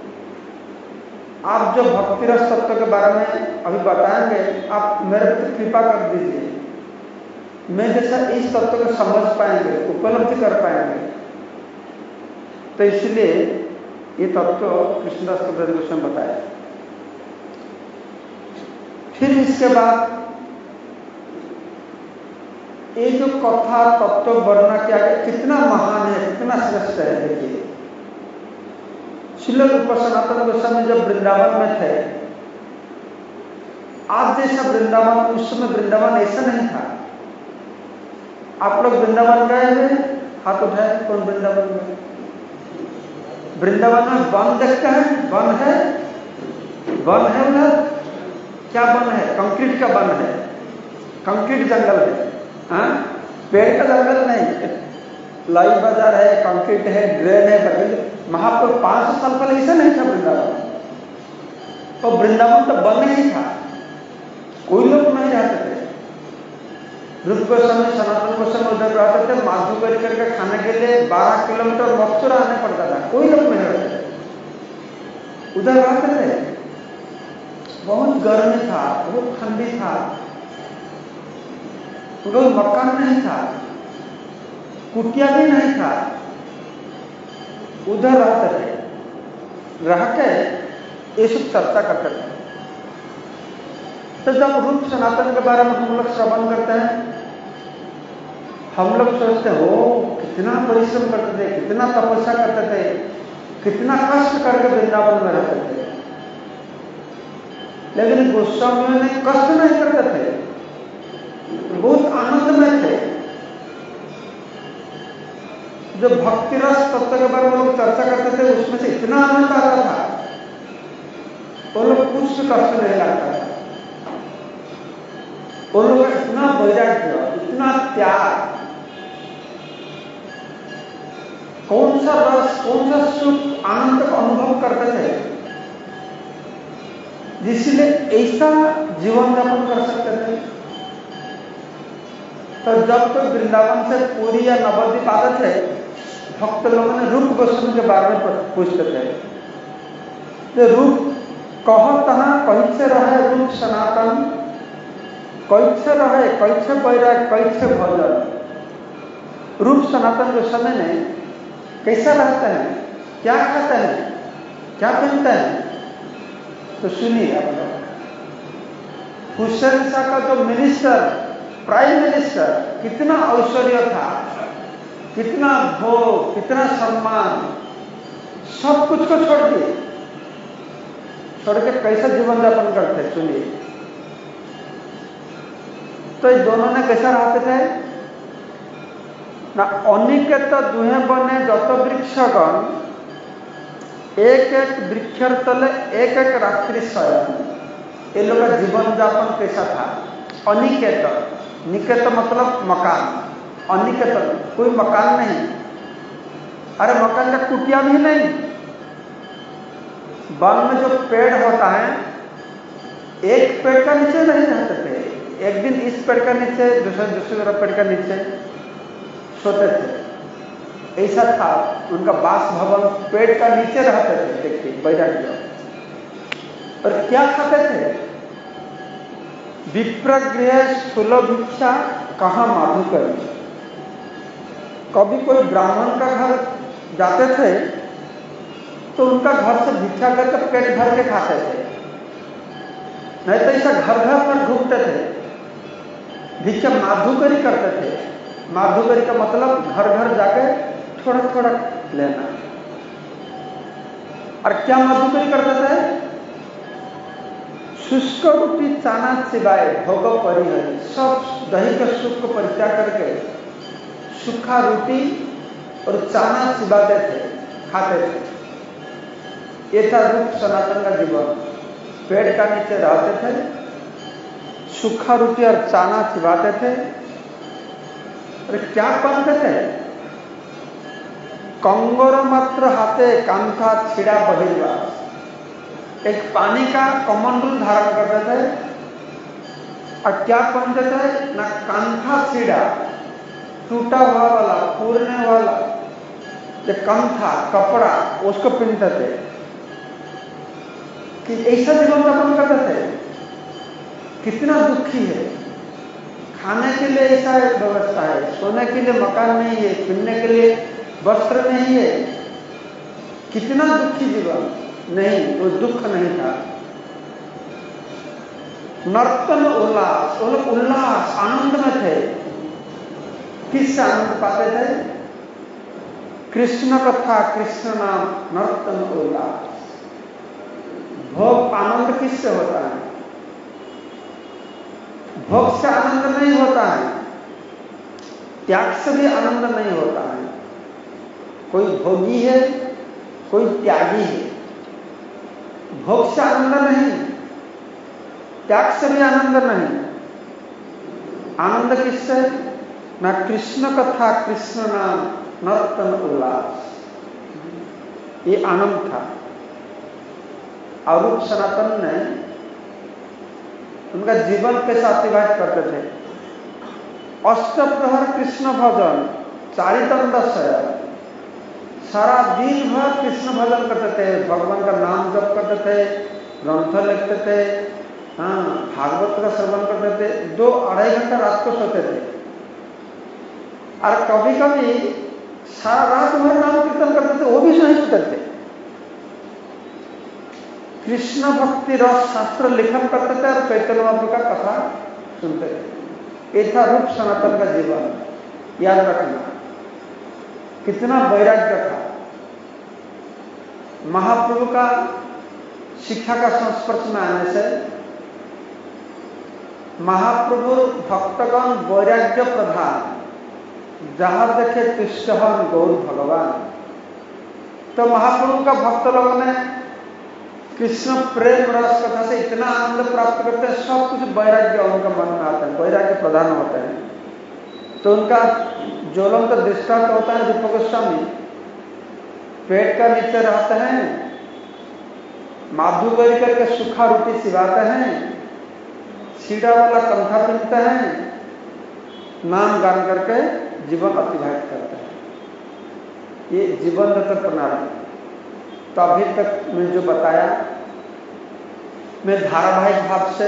आप जो भक्ति रस तत्व के बारे में अभी बताएंगे, आप मेरे पर कृपा कर दीजिए, मैं जैसा इस तत्व को समझ पाएंगे, उपलब्धि कर पाएंगे। तो इसलिए ये तत्व कृष्णदास कविराज गोस्वामी बताया। फिर इसके बाद ये जो कथा तत्व वर्णना किया गया कितना महान है, कितना श्रेष्ठ है। देखिए, श्रील रूप सनातन गोस्वामी जब वृंदावन में थे, आज जैसा वृंदावन, उस समय वृंदावन ऐसा नहीं था। आप लोग वृंदावन गए हैं? हाथ उठाए, कौन वृंदावन गए? वृंदावन में वन देखते हैं? वन है, वन है उधर। क्या वन है? कंक्रीट का वन है, कंक्रीट जंगल है। हाँ, पेड़ का जंगल नहीं, लाइव बाजार है, कंक्रीट है, ड्रेन है। महाप्रभु पांच सौ साल पहले ऐसा नहीं था वृंदावन। तो वृंदावन तो वन नहीं था, कोई लोग नहीं रहते थे। रूप गोस्वामी सनातन गोस्वामी उधर रहते थे, माधु कर करके खाने के लिए बारह किलोमीटर मथुरा आने पड़ता था, कोई लोग नहीं रहते थे, उधर रहते थे। बहुत गर्मी था, बहुत ठंडी था, कोई मकान नहीं था, कुटिया भी नहीं था, उधर रहते थे। रह के ये सब चर्चा करते थे। तो जब रूप सनातन के बारे में हम लोग श्रवण करते हैं, हम लोग सोचते हो कितना परिश्रम करते थे, कितना तपस्या करते थे, कितना कष्ट करके वृंदावन में रहते थे। लेकिन गोस्वामियों ने कष्ट नहीं करते थे, बहुत आनंद में थे। जो भक्ति रस तत्व के बारे में लोग चर्चा करते थे, उसमें से इतना आनंद आता था, वो लोग कुछ भी कष्ट नहीं लगता था। वो लोग इतना वैराग्य, इतना त्याग, कौन सा रस, कौन सा सुख, आनंद का अनुभव करते थे, जिसलिए ऐसा जीवन यापन कर सकते थे। तो जब तो वृंदावन से पुरी या नवद्वीप आते थे, भक्त लोगों ने रूप गोस्वामी के बारे में पूछते थे, तो रूप कह तहा कैसे रहे रूप सनातन, कैसे रहे, कैसे वैराग, कैसे भजन। रूप सनातन गोस्वामी ने कैसा रहते हैं, क्या खाते हैं, क्या पहनते हैं, तो सुनिए आप लोग। हुसैन शाह का जो मिनिस्टर, प्राइम मिनिस्टर, कितना ऐश्वर्य था, कितना भोग, कितना सम्मान, सब कुछ को छोड़ दिए, छोड़ के कैसा जीवन यापन करते, सुनिए। तो ये दोनों ने कैसा रहते थे ना, अनिकेत दुहे बने जत वृक्षगण, एक एक वृक्षर तले एक एक रात्रि शयन। ये लोग का जीवन यापन कैसा था? अनिकेत, निकेत मतलब मकान, अनिकेत कोई मकान नहीं, अरे मकान का कुटिया भी नहीं। वन में जो पेड़ होता है, एक पेड़ का नीचे नहीं रहते थे, एक दिन इस पेड़ का नीचे, दूसरे दूसरे पेड़ का नीचे सोते थे। ऐसा था उनका वास भवन, पेड़ का नीचे रहते थे। देखिए वैराग्य। और क्या खाते थे? विप्रगृह स्थूल भिक्षा कहाँ माधुकर। कभी कोई ब्राह्मण का घर जाते थे तो उनका घर से भिक्षा करके पेट भर के खाते थे, नहीं तो ऐसा घर घर पर घूमते थे, भिक्षा माधुकरी करते थे। माधुकरी का मतलब घर घर जाके थोड़ा थोड़ा लेना। और क्या माधुकरी करते थे? शुष्क रोटी चाना सिवाय भोग परिहरी, सब दही का सुख को परित्याग करके सूखा रोटी और चाना चिबाते थे, खाते थे। ये था रूप सनातन का जीवन। पेड़ का नीचे रहते थे, सूखा रोटी और चाना चिबाते थे। अरे क्या पहनते थे? कंगोर मात्र हाथे कांथा छिड़ा बहिर्वास, एक पानी का कमंडल धारण करते थे। और क्या पहनते थे? ना कांथा छिड़ा, टूटा हुआ वाला, पूरने वाला जो कंथा कपड़ा, उसको पहनते थे। कि ऐसा जीवन यापन करते थे। कितना दुखी है। खाने के लिए ऐसा एक व्यवस्था है, सोने के लिए मकान नहीं है, पहनने के लिए वस्त्र नहीं है। कितना दुखी जीवन। नहीं, वो दुख नहीं था। नर्तन उल्लास, वो लोग उल्लास आनंद में थे। किससे आनंद पाते थे? कृष्ण कथा, कृष्ण नाम, नर्तन उल्लास। भोग आनंद किससे होता है? भोग से आनंद नहीं होता है, त्याग से भी आनंद नहीं होता है। कोई भोगी है, कोई त्यागी है। भोग से आनंद नहीं, त्याग से भी आनंद नहीं। आनंद किससे? ना कृष्ण कथा, कृष्ण नाम, नर्तन उल्लास, ये आनंद था। और रूप सनातन ने उनका जीवन कैसा अतिवाहित करते थे? अष्टप्रहर कृष्ण भजन, चारितंदशय, सारा दिन भर कृष्ण भजन करते थे, भगवान का नाम जप करते थे, ग्रंथ लिखते थे, हाँ, भागवत का श्रवण करते थे। दो अढ़ाई घंटा रात को सोते थे। और कभी कभी सारा रात भर नाम कीर्तन करते थे, वो भी नहीं सोते थे। कृष्ण भक्ति रस शास्त्र लिखन करते थे और चैतन्य महाप्रभु का कथा सुनते थे। ये था रूप सनातन का जीवन। याद रखना, कितना वैराग्य था। महाप्रभु का शिक्षा का संस्पर्श में आने से महाप्रभु भक्तगण वैराग्य प्रधान, जहां देखे तुष्टहन गौर भगवान। तो महाप्रभु का भक्त लोगों ने कृष्ण प्रेम रस कथा से इतना आनंद प्राप्त करते हैं, सब कुछ वैराग्य उनका मन में आता है, वैराग्य प्रधान होते हैं। तो उनका ज्वलंत तो दृष्टांत होता है रूप गोस्वामी। पेट का नीचे रहते हैं, माधुकरी करके सूखा रोटी सिवाते हैं, सीधा वाला कंथा पहनते हैं, नाम गान करके जीवन अतिवाहित करते हैं। ये जीवन दत्त प्रणाली। तो अभी तक मैं जो बताया, मैं धारावाहिक भाव से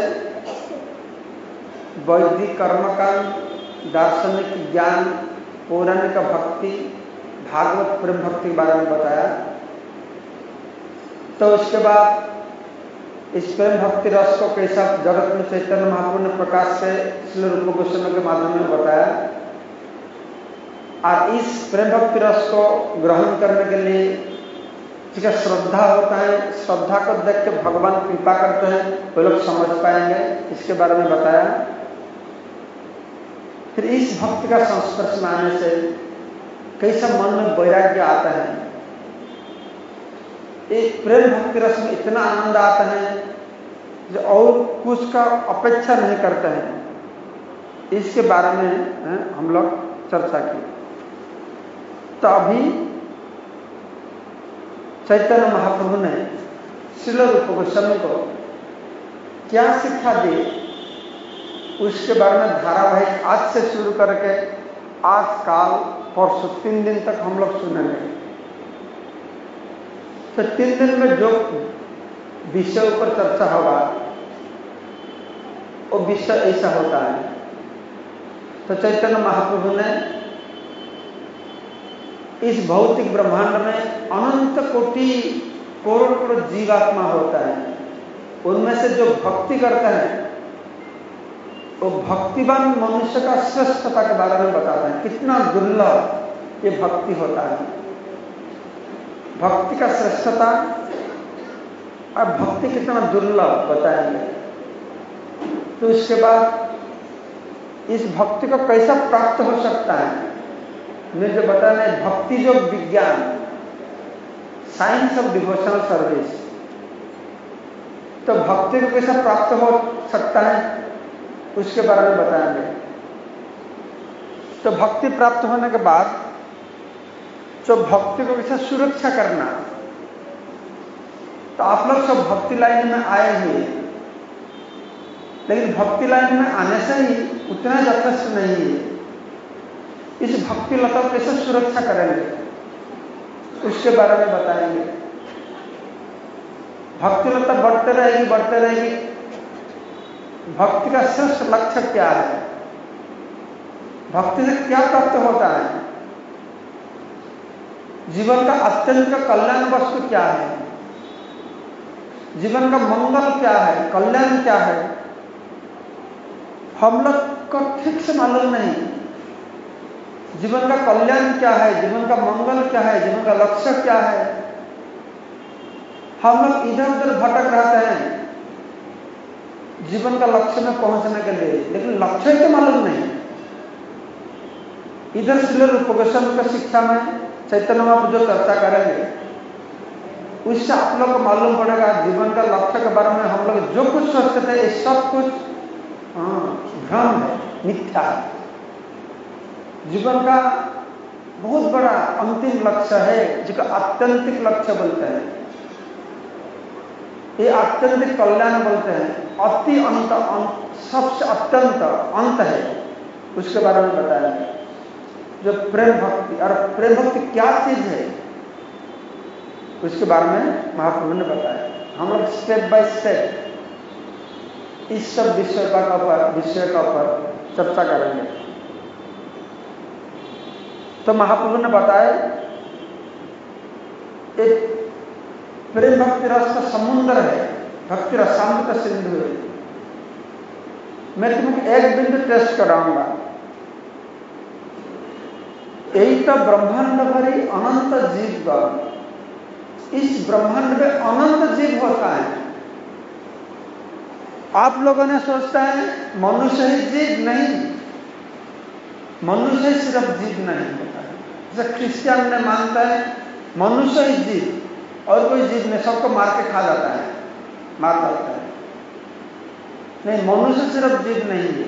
वैदिक कर्मकांड, दार्शनिक ज्ञान, पौराणिक भक्ति, भागवत प्रेम भक्ति के बारे में बताया। तो उसके बाद इस प्रेम भक्ति रस को कैसा जगत में चैतन्य महाप्रभु ने प्रकाश से श्री रूप गोस्वामी के माध्यम में बताया। और इस प्रेम भक्ति रस को ग्रहण करने के लिए जिसका श्रद्धा होता है, श्रद्धा को देख के भगवान कृपा करते हैं, वो लोग समझ पाएंगे, इसके बारे में बताया। फिर इस भक्ति का संस्पर्श में आने से कैसा मन में वैराग्य आता है, एक प्रेम भक्ति रस में इतना आनंद आता है जो और कुछ का अपेक्षा नहीं करते हैं। इसके बारे में हम लोग चर्चा की। तो अभी चैतन्य महाप्रभु ने श्रील रूप गोस्वामी को क्या शिक्षा दी, उसके बारे में धारावाहिक आज से शुरू करके आज काल परसों तीन दिन तक हम लोग सुनेंगे। तो तीन दिन में जो विषय ऊपर चर्चा होगा वो विषय ऐसा होता है। तो चैतन्य महाप्रभु ने इस भौतिक ब्रह्मांड में अनंत कोटि करोड़ करोड़ जीवात्मा होता है, उनमें से जो भक्ति करते हैं वो भक्तिवान मनुष्य का श्रेष्ठता के बारे में बताते हैं। कितना दुर्लभ ये भक्ति होता है, भक्ति का श्रेष्ठता और भक्ति कितना दुर्लभ बताएंगे। तो इसके बाद इस भक्ति को कैसा प्राप्त हो सकता है, मैं जो बता रहे भक्ति जो विज्ञान, साइंस ऑफ डिवोशनल सर्विस, तो भक्ति को कैसा प्राप्त हो सकता है उसके बारे में बताएंगे। तो भक्ति प्राप्त होने के बाद जो भक्ति को कैसे सुरक्षा करना, तो आप लोग सब भक्ति लाइन में आए हुए, लेकिन भक्ति लाइन में आने से ही उतना यथेष्ट नहीं है। इस भक्ति लता को कैसे सुरक्षा करेंगे उसके बारे में बताएंगे। भक्ति लता बढ़ते रहेगी बढ़ते रहेगी, भक्ति का श्रेष्ठ लक्ष्य क्या है, भक्ति से क्या प्राप्त होता है, जीवन का अत्यंत का कल्याण वस्तु क्या है, जीवन का मंगल क्या है, कल्याण क्या है, हम लोग को ठीक से मालूम नहीं। जीवन का कल्याण क्या है, जीवन का मंगल क्या है, जीवन का लक्ष्य क्या है, हम लोग इधर उधर भटक रहते हैं जीवन का लक्ष्य में पहुंचने के लिए, लेकिन लक्ष्य ही तो मालूम नहीं। इधर श्रील रूप गोस्वामी की शिक्षा में चैतन्य महाप्रभु जो चर्चा करेंगे उससे आप लोग को मालूम पड़ेगा जीवन का लक्ष्य के बारे में हम लोग जो कुछ सोचते थे ये सब कुछ भ्रम है, मिथ्या है। जीवन का बहुत बड़ा अंतिम लक्ष्य है जिसका आत्यंतिक लक्ष्य बोलते हैं, ये आत्यंतिक कल्याण बोलते हैं, अति अंत, अंत सबसे अत्यंत अंत है, उसके बारे में बताया जो प्रेम भक्ति। और प्रेम भक्ति क्या चीज है उसके बारे में महाप्रभु ने बताया। हम लोग स्टेप बाय स्टेप इस सब विषय का ऊपर विषय का ऊपर चर्चा करेंगे। तो महाप्रभु ने बताया एक प्रेम भक्ति रस का समुद्र है, भक्ति रसामृत का सिंधु है। मैं तुम्हें एक बिंदु टेस्ट कराऊंगा, यही तो ब्रह्मांड भरी अनंत जीव, इस ब्रह्मांड में अनंत जीव होता है। आप लोगों ने सोचता है मनुष्य ही जीव, नहीं, मनुष्य ही सिर्फ जीव नहीं होता है। जैसे क्रिश्चियन ने मानता है मनुष्य ही जीव और कोई जीव नहीं, सबको मार के खा जाता है, मार डालता है। नहीं, मनुष्य सिर्फ जीव नहीं है,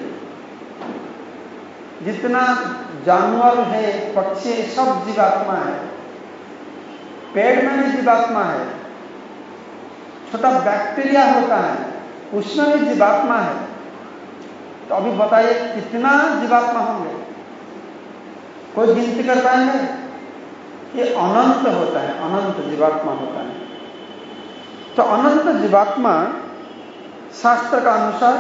जितना जानवर है, पक्षी है, सब जीवात्मा है। पेड़ में भी जीवात्मा है, छोटा बैक्टीरिया होता है उसमें भी जीवात्मा है। तो अभी बताइए कितना जीवात्मा होंगे, कोई गिनती कर पाएंगे? ये अनंत होता है, अनंत जीवात्मा होता है। तो अनंत जीवात्मा शास्त्र का अनुसार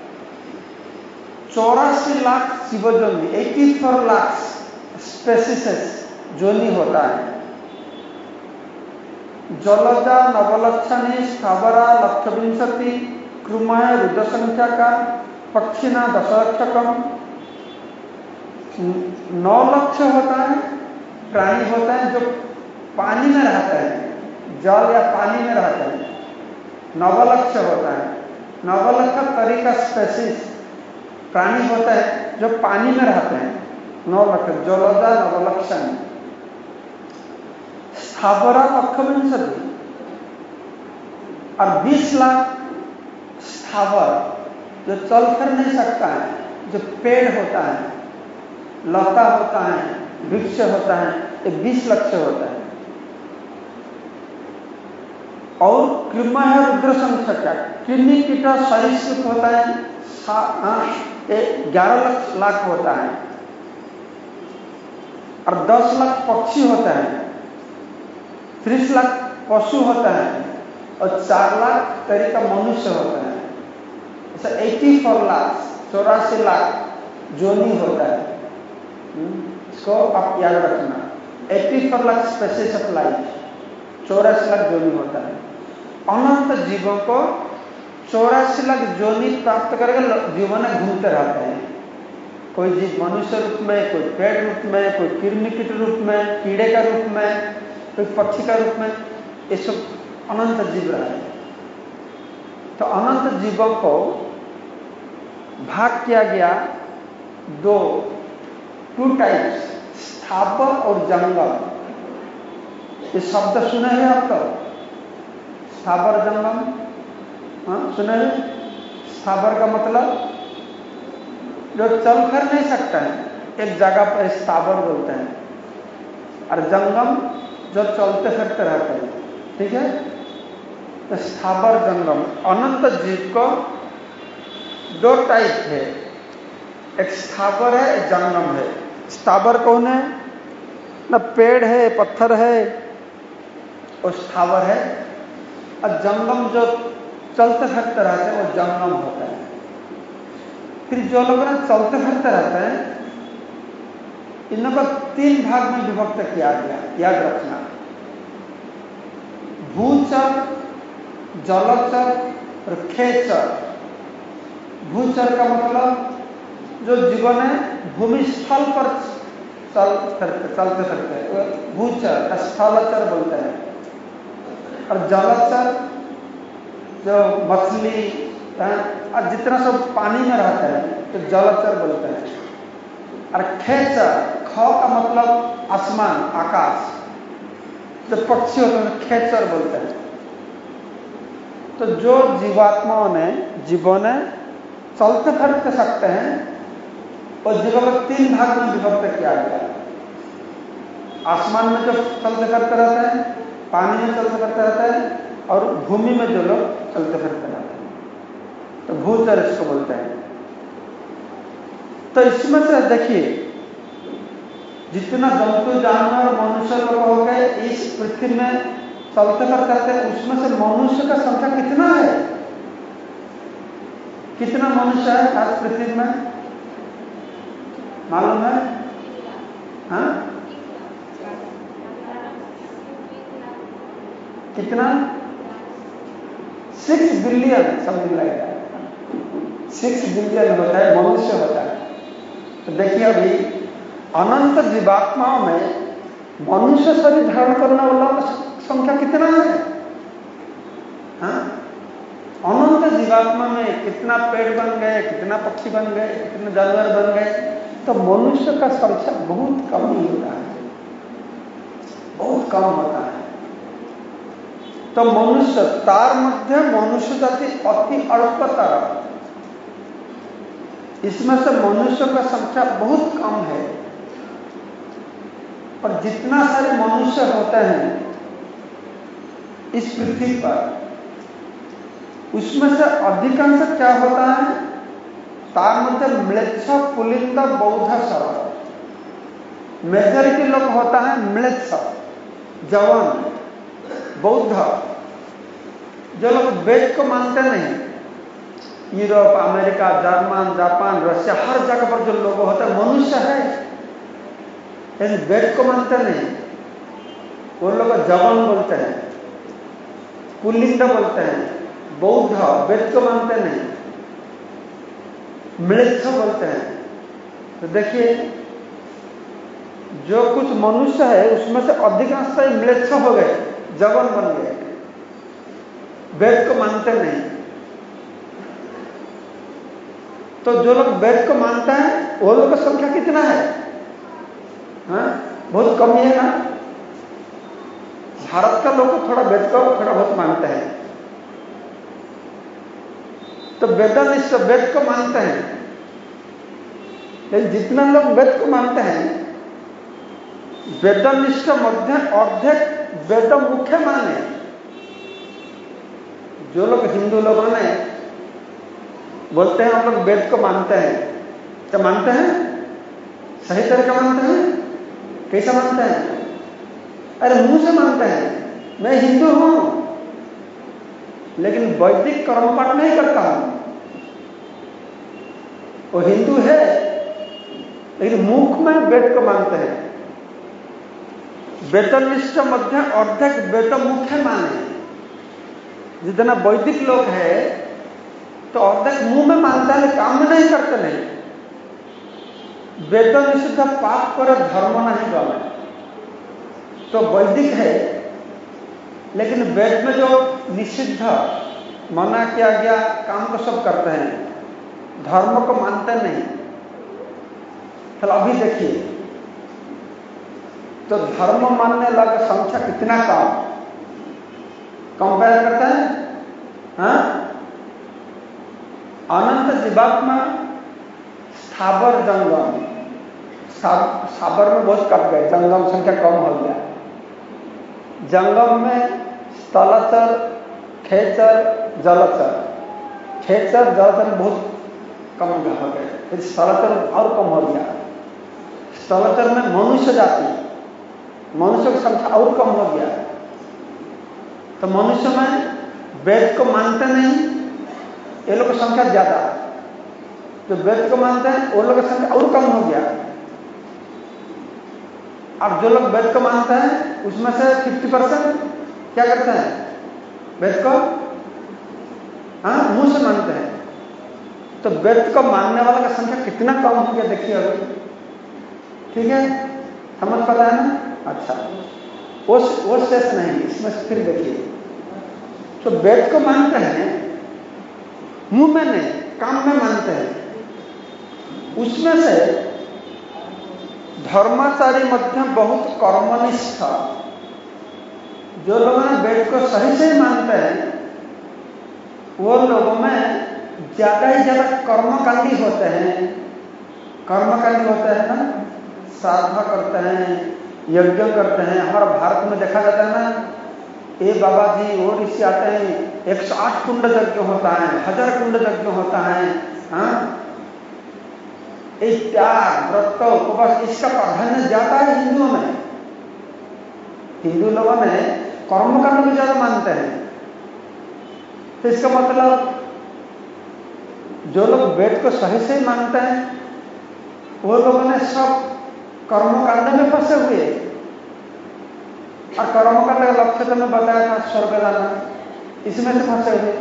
चौरासी लाख शिवजोनि, एटी फोर लाख स्पेसिसेस जोनि होता है। जलजा नवलक्षणी स्थावरा लक्षविंशति कृमय रुद्र संख्या का पक्षिना दशलक्षकम, नौ लक्ष होता है प्राणी होता है जो पानी में रहता है, जल या पानी में रहता है। नवलक्ष होता है, नवलक्ष तरीका स्पेसिस प्राणी होता है जो पानी में रहते हैं, नौ लक्ष जलजा नवलक्षण। स्थावरा लक्षविंशति और बीस लाख स्थावर जो चल फिर नहीं सकता है, जो पेड़ होता है, लता होता है, वृक्ष होता है, ये बीस लक्ष होता है। और कृमय रुद्र संख्या कृमि कीटा सरीसृप होता है, ग्यारह लाख होता है। और दस लाख पक्षी होता है, तीस लाख पशु होता है और चार लाख तरीका मनुष्य होता है। ऐसा एटी फोर लाख चौरासी लाख जोनी होता है। इसको आप याद रखना, eighty four lakh species of life. चौरासी लाख योनि होता है। अनंत जीवों को चौरासी लाख योनि प्राप्त करके जीवन में घूमते रहते हैं। कोई जीव मनुष्य रूप में, कोई पेड़ रूप में, कोई कृमिकीट रूप में, कीड़े का रूप में, कोई पक्षी का रूप में, ये सब अनंत जीव रहे। तो अनंत जीवों को भाग किया गया दो टू टाइप्स, स्थावर और जंगम। ये शब्द सुने हैं आप तो, स्थावर जंगम, हाँ सुने हैं। स्थावर का मतलब जो चल फिर नहीं सकता है, एक जगह पर स्थावर बोलते हैं, और जंगम जो चलते फिरते रहते हैं, ठीक है। तो स्थावर जंगम अनंत जीव को दो टाइप है, एक स्थावर है, एक जंगम है। स्थावर कौन है? ना पेड़ है, पत्थर है, और स्थावर है। और जंगम जो चलते फिरते रहते हैं वो जंगम होता है। फिर जो लोग ना चलते फिरते रहते हैं, इनको तीन भाग में विभक्त किया गया, याद रखना। भूचर, जलचर और खेचर। भूचर का मतलब जो जीवन है भूमि स्थल पर चल फिरते चलते फिरते, भूचर, स्थलचर बोलते हैं। और जलचर जो मछली और जितना सब पानी में रहता है तो जलचर बोलते हैं। और खेचर, ख का मतलब आसमान, आकाश, जो पक्षी होते हैं खेचर बोलते हैं। तो जो जीवात्माओं ने जीवों ने चलते फिरते सकते हैं, और जीवों को तीन भाग में विभक्त किया गया। आसमान में जो चलते फिरते रहते हैं, पानी में चलते फिरते रहते हैं, और भूमि में जो लोग चलते फिरते रहते हैं, तो भूचर इसको बोलते हैं। तो इसमें से देखिए, जितना जंतु जानवर मनुष्य लोग हो गए इस पृथ्वी में चलते फिरते रहते हैं, उसमें से मनुष्य का संख्या कितना है? कितना मनुष्य है आज पृथ्वी में, मालूम है? हाँ, कितना? Six billion something like that. Six billion होता है, मनुष्य होता है। तो देखिए अभी अनंत जीवात्माओं में मनुष्य शरीर धारण करने वालों का संख्या कितना है? हाँ, अनंत जीवात्मा में कितना पेड़ बन गए, कितना पक्षी बन गए, कितने जानवर बन गए, तो मनुष्य का संख्या बहुत कम ही होता है, बहुत कम होता है। तो मनुष्य तार मध्य मनुष्य जाति अति अल्पतर, इसमें से मनुष्य का संख्या बहुत कम है। और जितना सारे मनुष्य होते हैं इस पृथ्वी पर, उसमें से अधिकांश क्या होता है? तार मध्य म्लेच्छ पुलिंद बौद्ध सब, मेजॉरिटी लोग होता है म्लेच्छ, जवान, बौद्ध, जो लोग वेद को मानते नहीं। Europe, America, German, Japan, Russia, हर जगह पर जो लोग होते हैं मनुष्य है, लेकिन वेद को मानते नहीं। वो लोग जवान बोलते हैं, पुल्लिंग बोलते हैं, बौद्ध, वेद को मानते नहीं, म्लेच्छ बोलते हैं। तो देखिए, जो कुछ मनुष्य है उसमें से अधिकांश म्लेच्छ हो गए, जवान बन गए, वेद को मानते नहीं। तो जो लोग वेद को मानते हैं वो लोग की संख्या कितना है? हाँ, बहुत कम है ना। भारत का लोग थोड़ा वेद को थोड़ा बहुत मानते हैं, तो वेदनिष्ठ वेद को मानते हैं। लेकिन जितना लोग वेद को मानते हैं, वेदनिष्ठ मध्य अर्धेक वेद मुख्य माने। जो लोग हिंदू लोगों ने बोलते हैं हम लोग वेद को मानते हैं, क्या मानते हैं? सही तरीका मानते हैं? कैसा मानते हैं? अरे मुंह से मानते हैं, मैं हिंदू हूं लेकिन वैदिक कर्मपाठ नहीं करता हूं। वो हिंदू है लेकिन मुख में वेद को मानते हैं। वेदनिष्ठ मध्य अर्धेक वेद मुख्य माने। जितना वैदिक लोग है तो अर्धेक मुंह में मानता है, काम में नहीं करते नहीं। वेद निषिद्ध पाप पर धर्म नहीं गले। तो वैदिक है, लेकिन वेद में जो निषिद्ध मना किया गया काम को सब करते हैं, धर्म को मानते नहीं। तो अभी देखिए, तो धर्म मानने लगा संख्या कितना कम, कंपेयर करते हैं। हाँ, अनंत जीवात्मा स्थावर जंगम, साबर में बहुत कट गए, जंगम संख्या कम हो गया। जंगम में स्थलचर, खेचर, जलचर, खेचर जलचर बहुत कम हो गए, फिर स्थलचर और कम हो गया। स्थलचर में मनुष्य जाति, मनुष्य की संख्या और कम हो गया। तो मनुष्य में वेद को मानते नहीं, ये लोग की संख्या ज्यादा। जो वेद को मानते हैं वो लोग की संख्या और कम हो गया। अब जो लोग वेद को मानते हैं उसमें से पचास परसेंट क्या करते हैं, वेद को हाँ मुंह से मानते हैं। तो वेद को मानने वाला का संख्या कितना कम हो गया देखिए अभी। ठीक है, समझ पा रहे हैं ना? अच्छा, वो वो शेष नहीं, इसमें से फिर देखिए, तो वेद को मानते हैं मुंह में नहीं, काम में मानते हैं। उसमें से धर्माचारी मध्य बहुत कर्मनिष्ठ, जो लोग वेद को सही से मानते हैं वो लोगों में ज्यादा ही ज्यादा कर्मकांडी होते हैं। कर्मकांडी होते हैं ना, साधना करते हैं, यज्ञ करते हैं। हमारे भारत में देखा जाता है ना, ये बाबा जी वो ऋषि आते हैं, एक सौ आठ कुंड यज्ञ होता है, हजार कुंड यज्ञ होता है। हाँ, त्याग, व्रत, उपवास, इसका प्राधान्य ज्यादा है हिंदुओं में। हिंदू लोगों में कर्मकांड को ज्यादा मानते हैं। तो इसका मतलब जो लोग वेद को सही से मानते हैं वो लोगों ने सब कर्मकांड में फंसे हुए। और कर्मकांड का लक्ष्य तो मैं बताया था, स्वर्ग जाना, इसमें से फंसे हुए।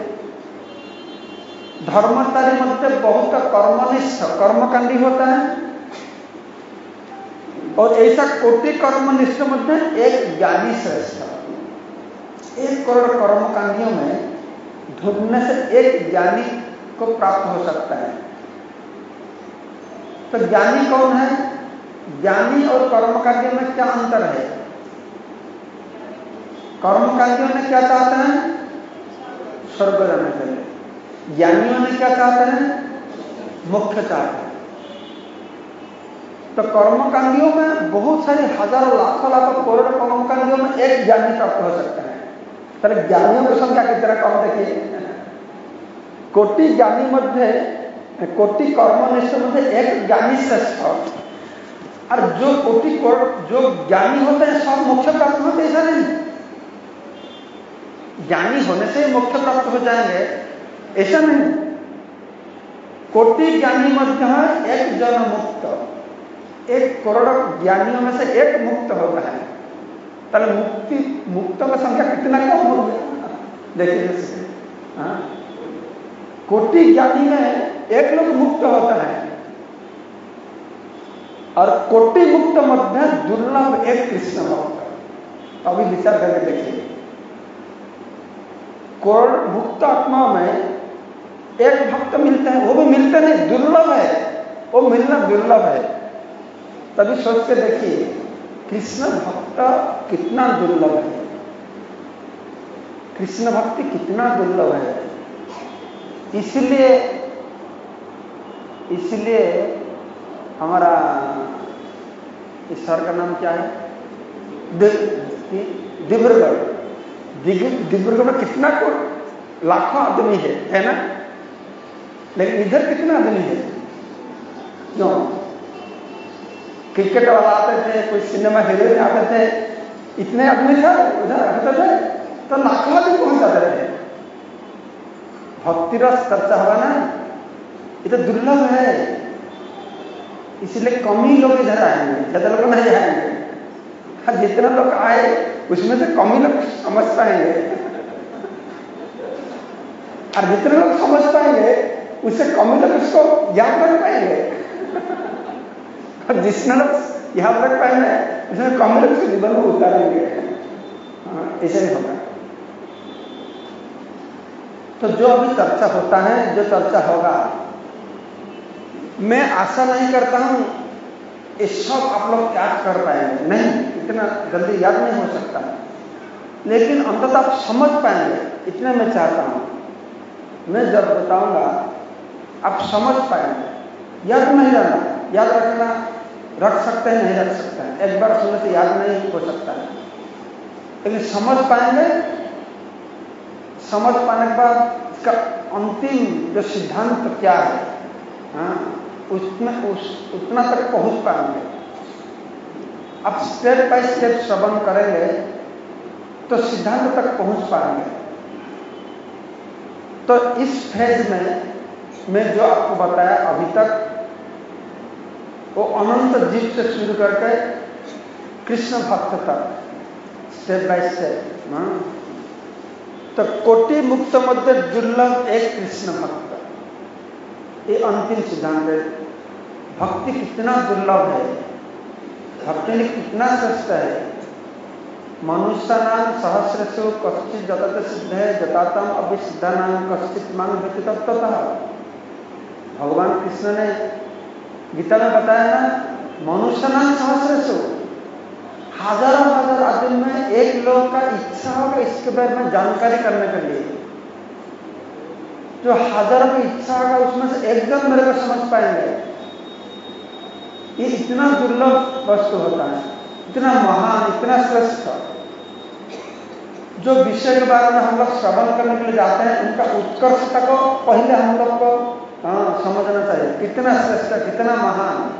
धर्मचारी मध्य बहुत कर्मनिष्ठ, कर्मकांडी होता है। और ऐसा कोटि कर्मनिष्ठ मध्य एक ज्ञानी श्रेष्ठ। एक करोड़ कर्मकांडियों में ढूंढने से एक ज्ञानी को प्राप्त हो सकता है। तो ज्ञानी कौन है? ज्ञानी और कर्मकांडियों में क्या अंतर है? कर्मकांडियों ने क्या चाहते हैं? स्वर्ग जाना चाहिए। ज्ञानियों ने क्या चाहते हैं? मोक्ष चाहते हैं। तो कर्मकांडियों में बहुत सारे हजारों लाखों लाखों करोड़ कर्मकांडियों में एक ज्ञानी प्राप्त हो सकता है। तो ज्ञानियों की संख्या कितना कम देखिए। कोटि ज्ञानी मध्य, कोटि कर्मनिष्ठ मध्य एक ज्ञानी श्रेष्ठ। और जो कोटि जो ज्ञानी होते हैं सब मोक्ष प्राप्त होते, ऐसा नहीं। ज्ञानी होने से मोक्ष प्राप्त हो जाएंगे ऐसा नहीं। कोटि ज्ञानी मध्य है एक जन मुक्त। एक करोड़ ज्ञानियों में से एक मुक्त होता है। तब मुक्ति मुक्तों की संख्या कितना कम हो गया देखिए। हाँ, कोटि ज्ञानी में एक लोग मुक्त होता है और कोटि मुक्त मध्य दुर्लभ एक कृष्ण भक्त। अभी विचार करके देखिए, करोड़ मुक्त आत्माओं में एक भक्त मिलते हैं, वो भी मिलते नहीं, दुर्लभ है, वो मिलना दुर्लभ है। तभी सोच के देखिए कृष्ण भक्त कितना दुर्लभ है, कृष्ण भक्ति कितना दुर्लभ है। इसलिए इसलिए हमारा इस शहर का नाम क्या है? डिब्रूगढ़। डिब्रूगढ़ में कितना को लाखों आदमी है, है ना? लेकिन इधर कितना आदमी है? क्यों? क्रिकेट वाला आते थे, कोई सिनेमा हीरोइन आते थे, इतने आदमी थे उधर आते थे तो लाखों आदमी पहुंच जाते थे। भक्ति रस चर्चा होगा ना, ये तो दुर्लभ है। इसलिए कम ही लोग इधर आएंगे, ज्यादा लोग नहीं आएंगे। जितने लोग आए उसमें से कम ही लोग समझ पाएंगे, और जितने लोग समझ पाएंगे उससे कम ही लोग उसको याद रख पाएंगे, और जितने लोग याद रख पाएंगे उसमें कम ही लोग उसको जीवन में उतारेंगे। ऐसे ही होगा। तो जो अभी चर्चा होता है, जो चर्चा होगा, मैं आशा नहीं करता हूं ये सब आप लोग याद कर पाएंगे, नहीं, इतना जल्दी याद नहीं हो सकता, लेकिन अंततः आप समझ पाएंगे, इतना मैं चाहता हूं। मैं जब बताऊंगा आप समझ पाएंगे। याद नहीं रहना, याद रखना रख सकते हैं, नहीं रख सकते हैं, एक बार सुनने से याद नहीं हो सकता है, लेकिन समझ पाएंगे। समझ पाने के बाद इसका अंतिम जो सिद्धांत क्या है, हाँ, उसमें उस उतना तक पहुंच पाएंगे। अब स्टेप बाय स्टेप श्रवण करेंगे तो सिद्धांत तक पहुंच पाएंगे। तो इस फेज में मैं जो आपको बताया अभी तक, वो अनंत जीव से शुरू करके कृष्ण भक्त तक स्टेप बाय स्टेप। हाँ, तो कोटि मुक्त मध्य दुर्लभ एक कृष्ण भक्त, ये अंतिम सिद्धांत है। भक्ति कितना दुर्लभ है, भक्ति में कितना श्रेष्ठ है। मनुष्य नाम सहस्रसु कश्चित जगत सिद्ध है जतातम अभिसिद्धा नाम कश्चित मांग व्यतितत्वतः। भगवान कृष्ण ने गीता में बताया ना, मनुष्य नाम सहस्रसु, हजारों हजार आदमी में एक लोग का इच्छा होगा इसके बारे में जानकारी करने के लिए, जो हजारों की इच्छा होगा उसमें से एक जन मेरे को समझ पाएंगे। ये इतना दुर्लभ वस्तु होता है, इतना महान, इतना श्रेष्ठ। जो विषय के बारे में हम लोग श्रवण करने के लिए जाते हैं, उनका उत्कर्षता को पहले हम लोग को हाँ समझना चाहिए, कितना श्रेष्ठ, कितना महान।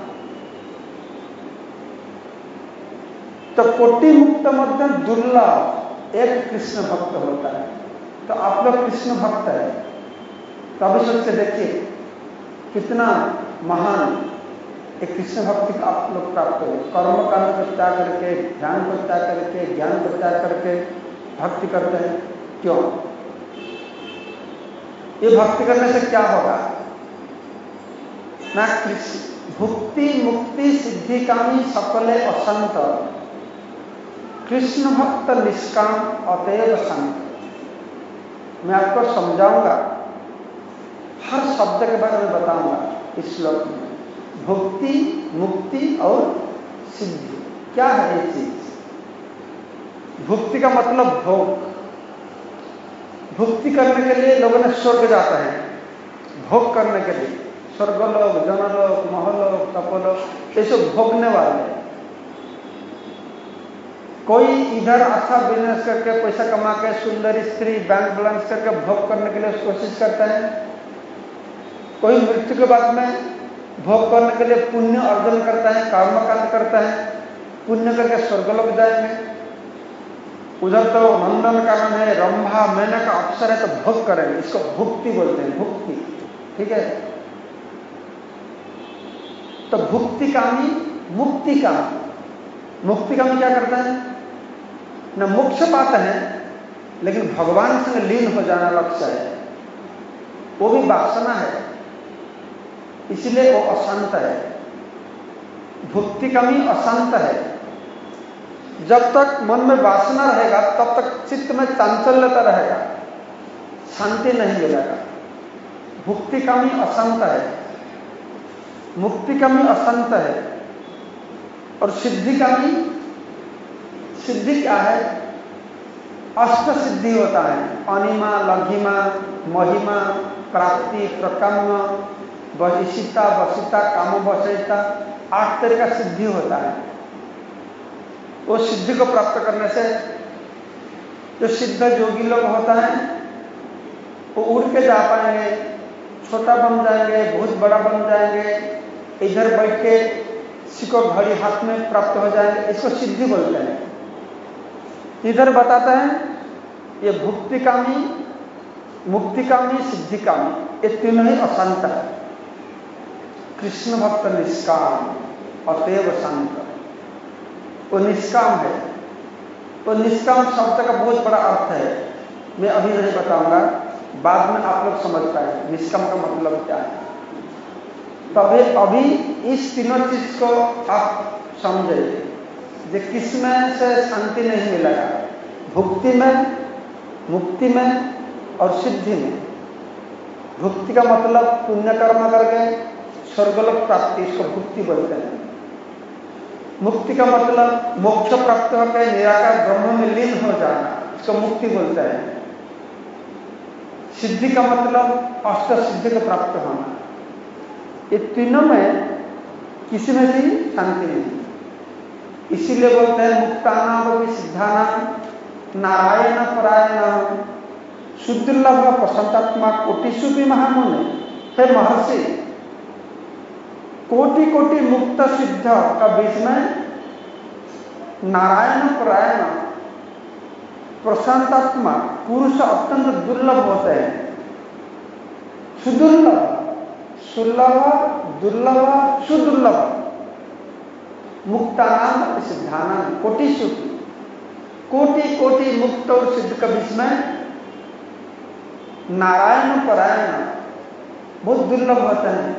तो कोटि मुक्त मध्य दुर्लभ एक कृष्ण भक्त होता है। तो आप लोग कृष्ण भक्त है, तो अभी सोच के देखिए कितना महान एक कृष्ण भक्ति का आप लोग प्राप्त हो। कर्म कांड को त्याग करके, ध्यान को त्याग करके, ज्ञान को त्याग करके भक्ति करते हैं। क्यों? ये भक्ति करने से क्या होगा ना, भुक्ति मुक्ति सिद्धि कामी सकले असंत, कृष्ण भक्त निष्काम अतएव संत। मैं आपको समझाऊंगा, हर शब्द के बारे में बताऊंगा इस श्लोक में। भुक्ति, मुक्ति और सिद्धि क्या है ये चीज? भुक्ति का मतलब भोग। भुक्ति करने के लिए लोगों ने स्वर्ग जाते हैं, भोग करने के लिए। स्वर्गलोक, जनलोक, महलोक, तपोलोक, ये सब भोगने वाले। कोई इधर अच्छा बिजनेस करके पैसा कमा के सुंदर स्त्री बैंक बैलेंस करके भोग करने के लिए कोशिश करता है। कोई मृत्यु के बाद में भोग करने के लिए पुण्य अर्जन करता है, कर्मकांड करता है, पुण्य करके स्वर्गलोक जाएंगे। उधर तो नंदन कानन है, रंभा मेनका अप्सरा है, तो भोग करेंगे। इसको भुक्ति बोलते हैं, भुक्ति। ठीक है, तो भुक्ति कामी, मुक्ति कामी। मुक्ति कामी क्या करता है न, मोक्ष पाते हैं लेकिन भगवान से लीन हो जाना लक्ष्य है, वो भी वासना है, इसलिए वो अशांत है। भुक्ति कामी अशांत है। जब तक मन में वासना रहेगा तब तक चित्त में चांचल्यता रहेगा, शांति नहीं मिलेगा। भुक्ति कामी अशांत है, मुक्ति कामी अशांत है। और सिद्धि कामी, सिद्धि क्या है? अष्ट सिद्धि होता है, अनिमा, लघिमा, महिमा, प्राप्ति, प्रकाम्य, वशिष्ठता, वशिता, काम वशिता, आठ तरह का सिद्धि होता है। वो सिद्धि को प्राप्त करने से जो सिद्ध योगी लोग होता है वो उड़ के जा पाएंगे, छोटा बन जाएंगे, बहुत बड़ा बन जाएंगे, इधर बैठ के सिक्को घड़ी हाथ में प्राप्त हो जाएंगे, इसको सिद्धि बोलते हैं। इधर बताते हैं ये भुक्ति कामी, मुक्ति कामी, सिद्धि कामी, ये तीनों ही अशांत है। कृष्ण भक्त निष्काम अतएव शांत। वो निष्काम है। तो निष्काम शब्द का बहुत बड़ा अर्थ है, मैं अभी नहीं बताऊंगा, बाद में आप लोग समझ पाएंगे निष्काम का मतलब क्या है। तभी अभी इस तीनों चीज को आप समझे कि किसमें से शांति नहीं मिलेगा, भुक्ति में, मुक्ति में और सिद्धि में। भुक्ति का मतलब पुण्य कर्म करके स्वर्गलोक प्राप्ति, इसको भुक्ति बोलते हैं। मुक्ति का मतलब मोक्ष प्राप्त होकर निराकार ब्रह्म में लीन हो जाना, इसको मुक्ति बोलते हैं। सिद्धि का मतलब अष्ट सिद्धि को प्राप्त होना। ये तीनों में किसी में भी शांति नहीं, इसीलिए बोलते हैं मुक्तानाम सिद्धानाम नारायण परायण सुदुर्लभ प्रशांतात्मा कोटिषु भी महामुनि। हे महर्षि, कोटि कोटि मुक्त सिद्ध का बीच में नारायण परायण प्रशांतात्मा पुरुष अत्यंत दुर्लभ होते हैं। सुदुर्लभ, सुलभ, दुर्लभ, सुदुर्लभ। मुक्तानाम सिद्धानाम कोटिषु, कोटि कोटि मुक्त और सिद्ध के बीच में नारायण परायण बहुत दुर्लभ होते हैं।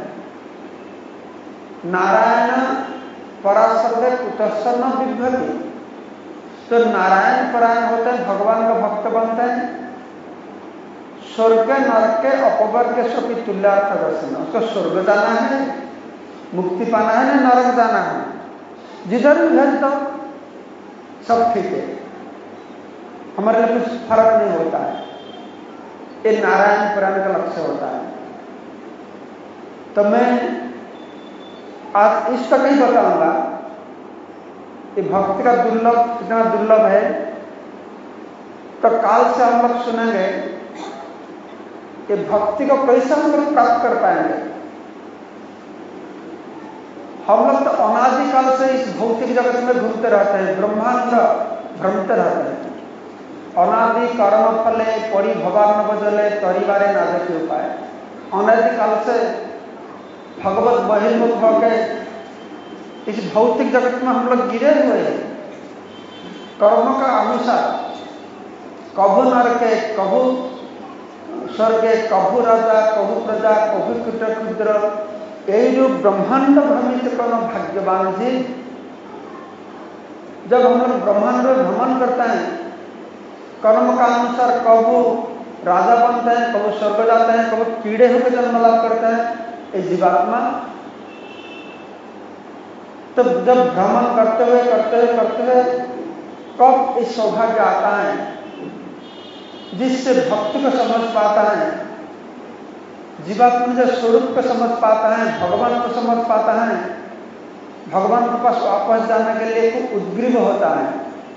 नारायण पराशर कुतः न बिभ्रति, तो नारायण परायण होते हैं, भगवान का भक्त बनते हैं। स्वर्ग नरक के अपवर्ग सभी तुल्यार्थ दर्शन, उसको स्वर्ग जाना है, मुक्ति पाना है, ना नरक जाना है, जिधर भी भेज दो सब ठीक है, हमारे लिए कुछ फर्क नहीं होता है। ये नारायण पुराण का लक्ष्य होता है। तो मैं आज इस तक ही बताऊंगा कि भक्ति का दुर्लभ कितना दुर्लभ है। तो काल से हम लोग सुनेंगे कि भक्ति को कैसे हम लोग प्राप्त कर पाएंगे। हम लोग तो अनादिकाल से इस भौतिक जगत में घूमते रहते हैं, ब्रह्मांड भ्रमते रहते हैं। अनादि कर्म फले पड़ी भगवान बजले तरीबारे ना देखे उपाय। अनादिकाल से भगवत बहिर्मुख होकर इस भौतिक जगत में हम लोग गिरे हुए हैं। कर्म का अनुसार कभू नरके, कभू स्वर्गे, कभू राजा, कभू प्रजा, कभू कुट क्षुद्र, यही जो ब्रह्मांड भ्रमित करो भाग्यवान जी। जब हम लोग ब्रह्मांड में भ्रमण करते हैं, कर्म का अनुसार कबू राजा बनते हैं, कबू स्वर्ग जाते हैं, कबू कीड़े होकर जन्म लाभ करते हैं ये जीवात्मा। तब जब भ्रमण करते हुए करते हुए करते हुए कब इस सौभाग्य आता है जिससे भक्ति को समझ पाता है, जीवात्मा जो स्वरूप को समझ पाता है, भगवान को समझ पाता है, भगवान के पास वापस जाने के लिए एक उद्ग्रीव होता है।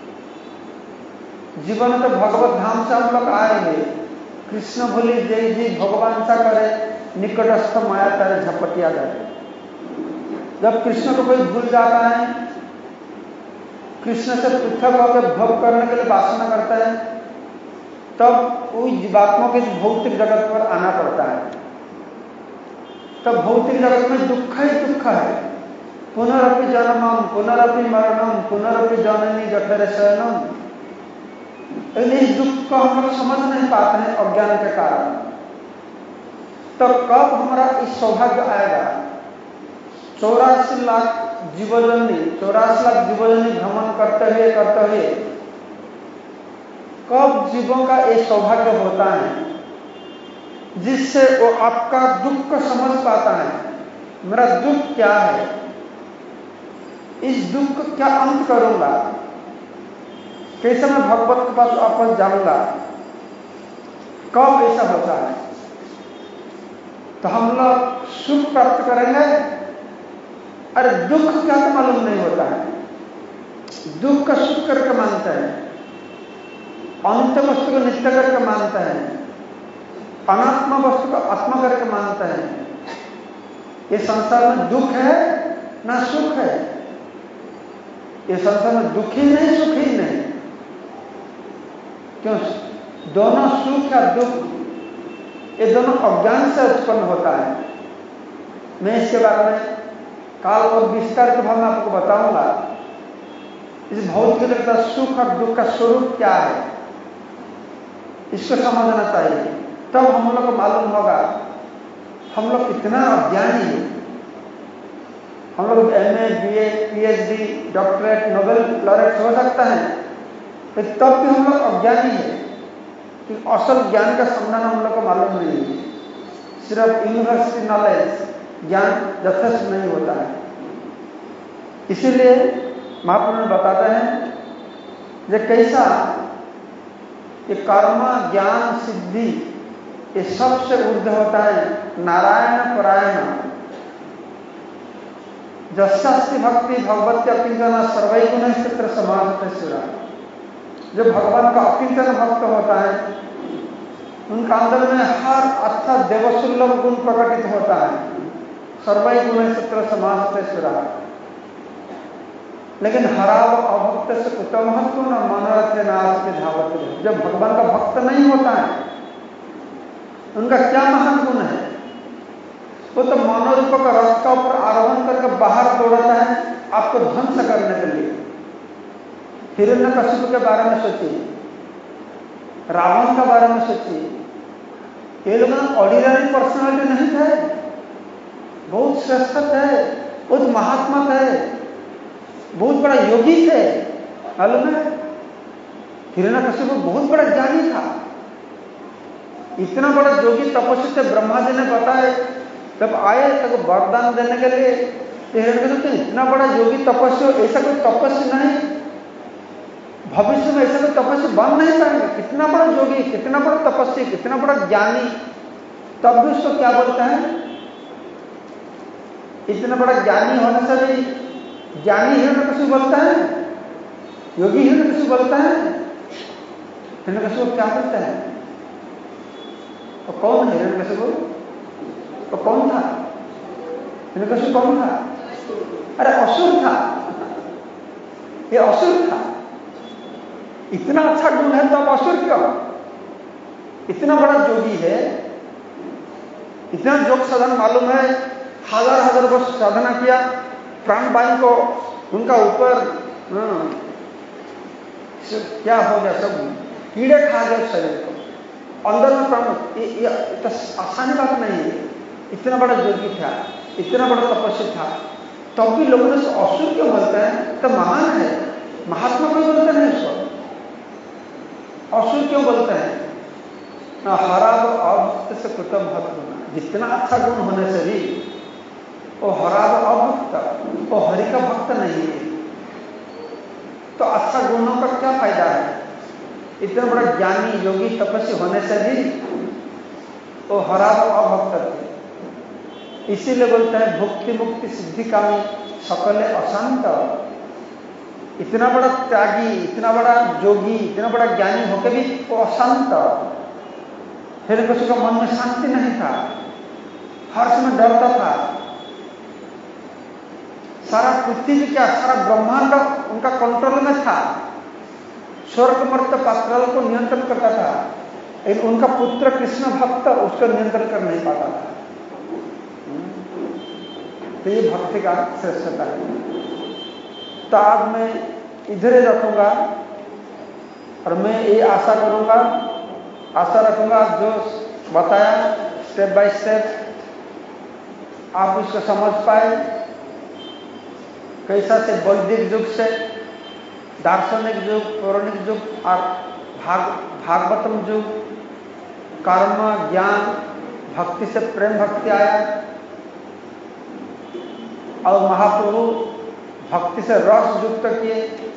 जीवन तो भगवत धाम से हम लोग आएंगे, कृष्ण भूली जय जी भगवान सा करे, निकटस्थ माया करे झपटिया जाए। जब कृष्ण को कोई भूल जाता है, कृष्ण से पृथक होकर भोग करने के लिए वासना करता है, तब वो जीवात्मा के भौतिक जगत पर आना पड़ता है। तब भौतिक जगत में दुख ही दुख है। पुनरपि जन्मम पुनरपि मरणम पुनरपि जननी जठर शयनम। इस दुख को हम लोग समझ नहीं पाते हैं अज्ञान के कारण। तो कब हमारा इस सौभाग्य आएगा? चौरासी लाख जीवजनी चौरासी लाख जीवजनी भ्रमण करते हुए करते हुए कब जीवों का ये सौभाग्य होता है जिससे वो आपका दुख को समझ पाता है। मेरा दुख क्या है, इस दुख को क्या अंत करूंगा, कैसे मैं भगवत के पास वापस जाऊंगा, कब ऐसा होता है? तो हम लोग सुख प्राप्त करेंगे। अरे दुख क्या तो मालूम नहीं होता है, दुख का सुख करके मानते हैं, अनित्य वस्तु को नित्य करके मानते हैं, अनात्मा वस्तु को आत्मा करके मानते हैं। ये संसार में दुख है ना सुख है, ये संसार में दुखी नहीं सुखी नहीं। क्यों? दोनों सुख या दुख ये दोनों अज्ञान से उत्पन्न होता है। मैं इसके बारे में काल और विस्तार के भाव में आपको बताऊंगा। इस भौतिक जगत का सुख और दुख का स्वरूप क्या है, इसको समझना चाहिए। तब हम लोग को मालूम होगा हम लोग कितना अज्ञानी है। हम लोग M A, B A, P H D, doctorate, Nobel laureate हो सकता है, तो तब भी हम लोग अज्ञानी है कि असल ज्ञान का सम्मान हम लोग को मालूम नहीं है। सिर्फ यूनिवर्सिटी नॉलेज ज्ञान यथेष्ट नहीं होता है। इसीलिए महापुरुष बताते हैं ये कैसा ये कर्म ज्ञान सिद्धि ये सबसे ऊर्ध्व होता है नारायण परायण। जस्यास्ति भक्ति भगवती अकिंचन सर्वैगुण चित्र समाज शिरा। जो भगवान का अकिंचन भक्त होता है उनका अंदर में हर अच्छा देवसुल्लभ गुण प्रकटित होता है। सर्वैगुण चित्र समाज शिरा। लेकिन हराव अभक्त से उत्तम महत्व न मनोरथ नाश के धावत। जब भगवान का भक्त नहीं होता है उनका क्या महान गुण है, वो तो मनोरूप का रथ का ऊपर आरोहण करके बाहर दौड़ाता है आपको ध्वंस करने के लिए। हिरण्यकशिपु के बारे में सोचिए, रावण के बारे में सोचिए, ये लोग ऑर्डिनरी पर्सनालिटी नहीं थे, बहुत श्रेष्ठ थे, बहुत महात्मा थे, बहुत बड़ा योगी थे। मालूम है हिरण्यकशिपु बहुत बड़ा ज्ञानी था, इतना बड़ा योगी तपस्वी थे। ब्रह्मा जी ने बताया जब आए तब वरदान देने के लिए हिरण्यकशिपु इतना बड़ा योगी तपस्वी, ऐसा कोई तपस्वी नहीं भविष्य में ऐसा कोई तपस्वी बन नहीं पाएंगे। कितना बड़ा योगी, कितना बड़ा तपस्वी, कितना बड़ा ज्ञानी, तब भी उसको क्या बोलता है, इतना बड़ा ज्ञानी होने से भी ज्ञानी हिरण्यकशिपु बोलता है, योगी हिरण्यकशिपु बोलता है। हिरण्यकशिपु क्या बोलता है, तो कौन है हिरण्यकशिपु? तो कौन था हिरण्यकशिपु? कौन था? अरे असुर था, ये असुर था। इतना अच्छा गुण है तो अब असुर क्यों? इतना बड़ा योगी है, इतना योग साधन मालूम है, हजार हजार वर्ष साधना किया, प्राणवायु को उनका ऊपर क्या हो गया, सब कीड़े खा गए शरीर को, अंदर में प्राण। ये, ये तो आसानी बात नहीं है। इतना बड़ा योगी था, इतना बड़ा तपस्वी था, तब तो भी लोगों ने असुर क्यों बोलते हैं? तो महान है, महात्मा क्यों बोलते हैं उसको? असुर क्यों बोलते हैं? हराब अभक्त से कृतम भक्त। जितना अच्छा गुण होने से भी वो हराब अभक्त, वो हरि का भक्त नहीं है, तो अच्छा गुणों का क्या फायदा है? इतना बड़ा ज्ञानी योगी तपस्वी होने से भी वो हराब अभक्त थे। इसीलिए बोलते हैं भुक्ति मुक्ति सिद्धि कामी सकले अशांत। इतना बड़ा त्यागी, इतना बड़ा योगी, इतना बड़ा ज्ञानी होकर भी वो अशांत। हिरण्यकशिपु का मन में शांति नहीं था, हर समय डरता था। सारा पृथ्वी क्या, सारा ब्रह्मांड उनका कंट्रोल में था, स्वर्ग मर्त्य पाताल को नियंत्रण करता था, लेकिन उनका पुत्र कृष्ण भक्त उसको नियंत्रण कर नहीं पाता था। तो ये भक्ति का श्रेष्ठता है। तो आज मैं इधर ही रखूंगा और मैं ये आशा करूंगा, आशा रखूंगा जो बताया स्टेप बाय स्टेप आप उसको समझ पाए। कैसा से बौद्धिक युग से दार्शनिक युग, पौराणिक युग और भाग भागवतम युग, कर्म ज्ञान भक्ति से प्रेम भक्ति आया और महाप्रभु भक्ति से रस युक्त किए।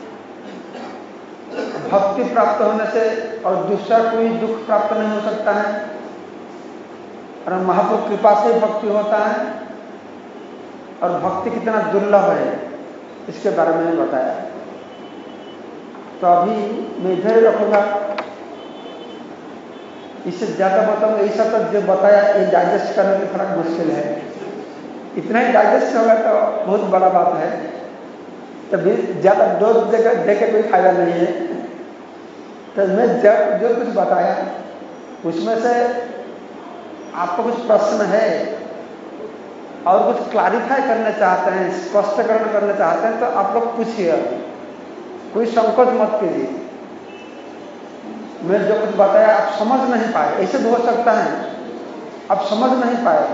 भक्ति प्राप्त होने से और दूसरा कोई दुख प्राप्त नहीं हो सकता है, और महाप्रभु कृपा से भक्ति होता है। और भक्ति कितना दुर्लभ है इसके बारे में बताया। तो अभी मैं इधर रखूंगा, इससे ज्यादा बताऊंगा। ऐसा तो जो बताया ये डाइजेस्ट करने में थोड़ा मुश्किल है, इतना ही डाइजेस्ट होगा तो बहुत बड़ा बात है। तो ज्यादा डोज देकर देकर कोई फायदा नहीं है। तो मैं जब जो कुछ बताया उसमें से आपको कुछ प्रश्न है और कुछ क्लैरिफाई करना चाहते हैं, स्पष्टीकरण करना चाहते हैं, तो आप लोग पूछिए। कोई संकोच मत कीजिए। मैं जो कुछ बताया आप समझ नहीं पाए, ऐसे भी हो सकता है आप समझ नहीं पाए,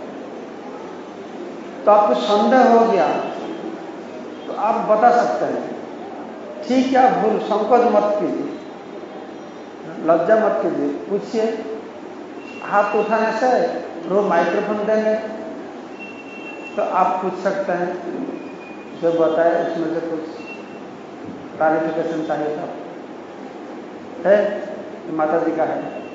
तो आपको संदेह हो गया तो आप बता सकते हैं ठीक या भूल। संकोच मत कीजिए, लज्जा मत कीजिए, पूछिए। हाथ उठाने से वो माइक्रोफोन देंगे तो आप पूछ सकते हैं, जो बताए उसमें से कुछ क्लैरिफिकेशन चाहिए था है, माता जी का है।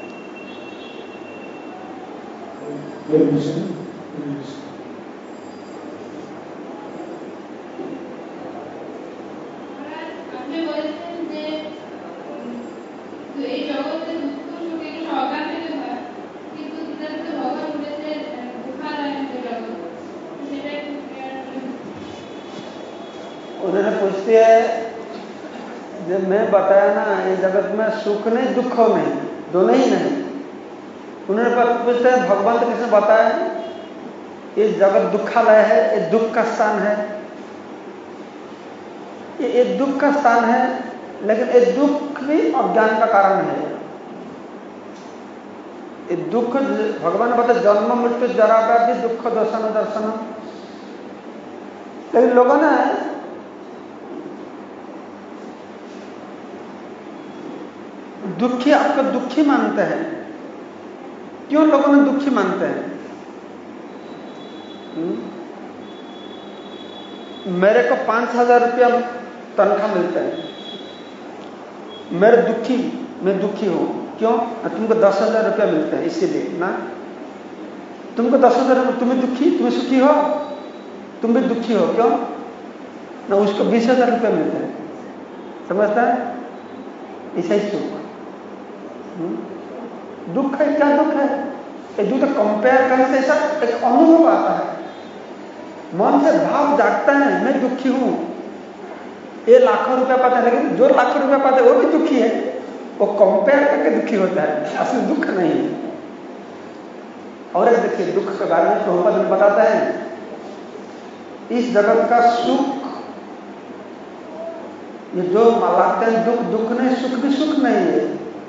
उन्होंने पूछती है जब मैं बताया ना ये जगत में सुख नहीं दुख नहीं, दोनों ही नहीं। उन्होंने पूछते हैं भगवान तो किसने बताया ये जगत दुखालय है, ये दुख का स्थान है, ये एक दुख का स्थान है, लेकिन ये दुख भी अज्ञान का कारण है। ये दुख भगवान ने बताया जन्म मृत्यु जरा व्याधि दुख दर्शन दर्शन, लेकिन लोगों ने दुखी आपको दुखी मानते हैं। क्यों लोगों ने दुखी मानते हैं? मेरे को पांच हजार रुपया तनख्वाह मिलता है, मेरे दुखी मैं दुखी हूं। क्यों? तुमको दस हजार रुपया मिलते हैं इसीलिए ना। तुमको दस हजार रुपये, तुम्हें दुखी, तुम्हें सुखी हो, तुम भी दुखी हो। क्यों ना? उसको बीस हजार रुपया मिलते हैं, समझता है? ऐसा ही सुख दुख है। क्या दुख है? एक दूसरे कंपेयर करने से ऐसा एक अनुभव आता है, मन से भाव जागता है मैं दुखी हूं। ये लाखों रुपया पाता है, लेकिन जो लाखों रुपया पाता है वो भी दुखी है, वो कंपेयर करके दुखी होता है, असली दुख नहीं है। और एक देखिए दुख के बारे में प्रभुपाद बताता है, इस जगत का सुख ये जो मानते हैं दुख दुख नहीं, सुख भी सुख नहीं है।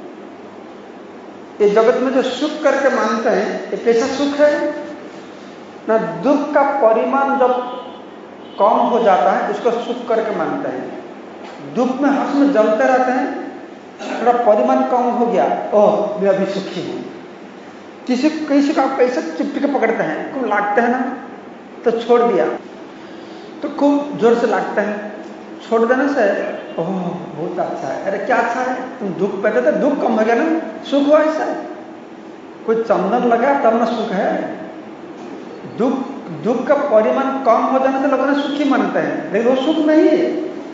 ये जगत में जो सुख करके मानते हैं ये कैसा सुख है ना? दुख का परिमाण जब कम हो जाता है उसको सुख करके मानते हैं। दुख में हर्ष में जलते रहते हैं, थोड़ा परिमाण कम हो गया, ओह मैं अभी सुखी हूं। किसी किसी का पैसा चिपट के पकड़ते हैं, खूब लागते हैं ना, तो छोड़ दिया तो खूब जोर से लागते हैं, छोड़ देने से ओह बहुत अच्छा है। अरे क्या अच्छा है? तुम दुख बैठे थे, दुख कम हो गया ना, सुख हुआ। ऐसा कोई चंदन लगा तब ना सुख है। दुख दुख का परिमाण कम हो जाने से लोगों ने सुखी मानते हैं, लेकिन वो सुख नहीं है।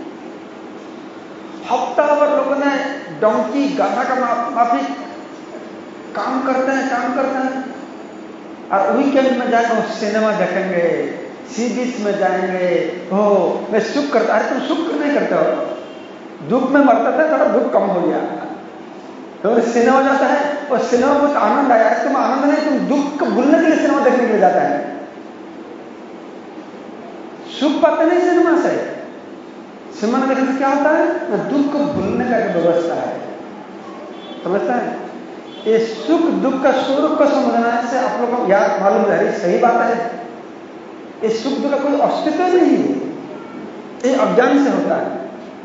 हफ्ता भर लोगों ने डोंकी गाधा का माफी काम करते हैं काम करते हैं और वीकेंड में जाकर सिनेमा देखेंगे, सी बीच में जाएंगे, हो मैं सुख करता। अरे तुम सुख नहीं करते हो, दुख में मरता था, थोड़ा दुख कम हो गया। तो सिनेमा जाता है और सिनेमा बहुत आनंद आया, तुम आनंद नहीं, तुम दुख को भूलने के लिए सिनेमा देखने के लिए जाता है। सुख पाते नहीं सिनेमा से। सिनेमा देखने से क्या होता है? दुख को भूलने का व्यवस्था है, समझता है? ये सुख दुख का स्वरूप को समझना से आप लोगों को याद मालूम है, सही बात है। ये सुख दुख का कोई अस्तित्व नहीं है, ये अज्ञान से होता है।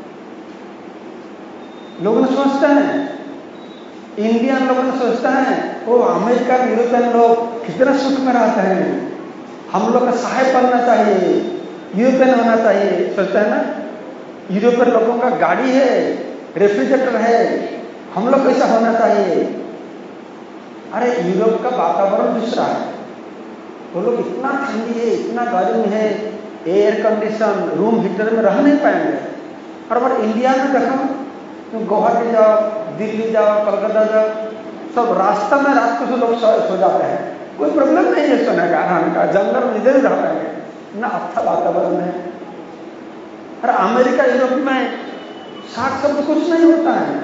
लोग सोचते हैं, इंडियन लोग सोचते हैं वो अमेरिकन यूरोपियन लोग कितना सुख में रहते हैं, हम लोग का सहाय बनना चाहिए, यूरोपियन होना चाहिए। सोचते हैं ना, यूरोपियन लोगों का गाड़ी है, रेफ्रिजरेटर है, हम लोग कैसा होना चाहिए। अरे यूरोप का वातावरण दूसरा है, वो लोग इतना ठंडी है, इतना गर्म है, एयर कंडीशन रूम हीटर में रह नहीं पाएंगे। और अगर इंडिया में देखो, तुम गुवाहाटी जाओ, दिल्ली जाओ, कलकत्ता जाओ, सब रास्ता में रात को से लोग सो जाते हैं, कोई प्रॉब्लम नहीं है सोने का रहने का, जंगल में इधर ही रह पाएंगे, इतना अच्छा वातावरण है। अरे अमेरिका यूरोप में साग सब्जी कुछ नहीं होता है,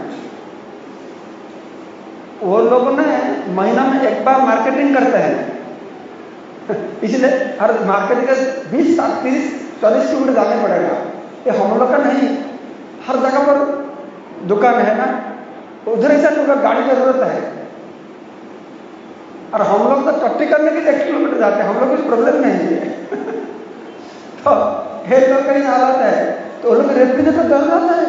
वो लोग ने महीना में एक बार मार्केटिंग करते हैं इसलिए हर मार्केटिंग का बीस सात तीस चालीस किलोमीटर जाना पड़ेगा। ये हम लोग का नहीं, हर जगह पर दुकान है ना, उधर ऐसा लोग गाड़ी की जरूरत है। और हम लोग तो टट्टी करने के लिए एक किलोमीटर जाते हैं, हम लोग कुछ प्रॉब्लम नहीं है। तो हे लोग कहीं हालत है तो वो लोग रेफ्रिजरेटर जरूरत है।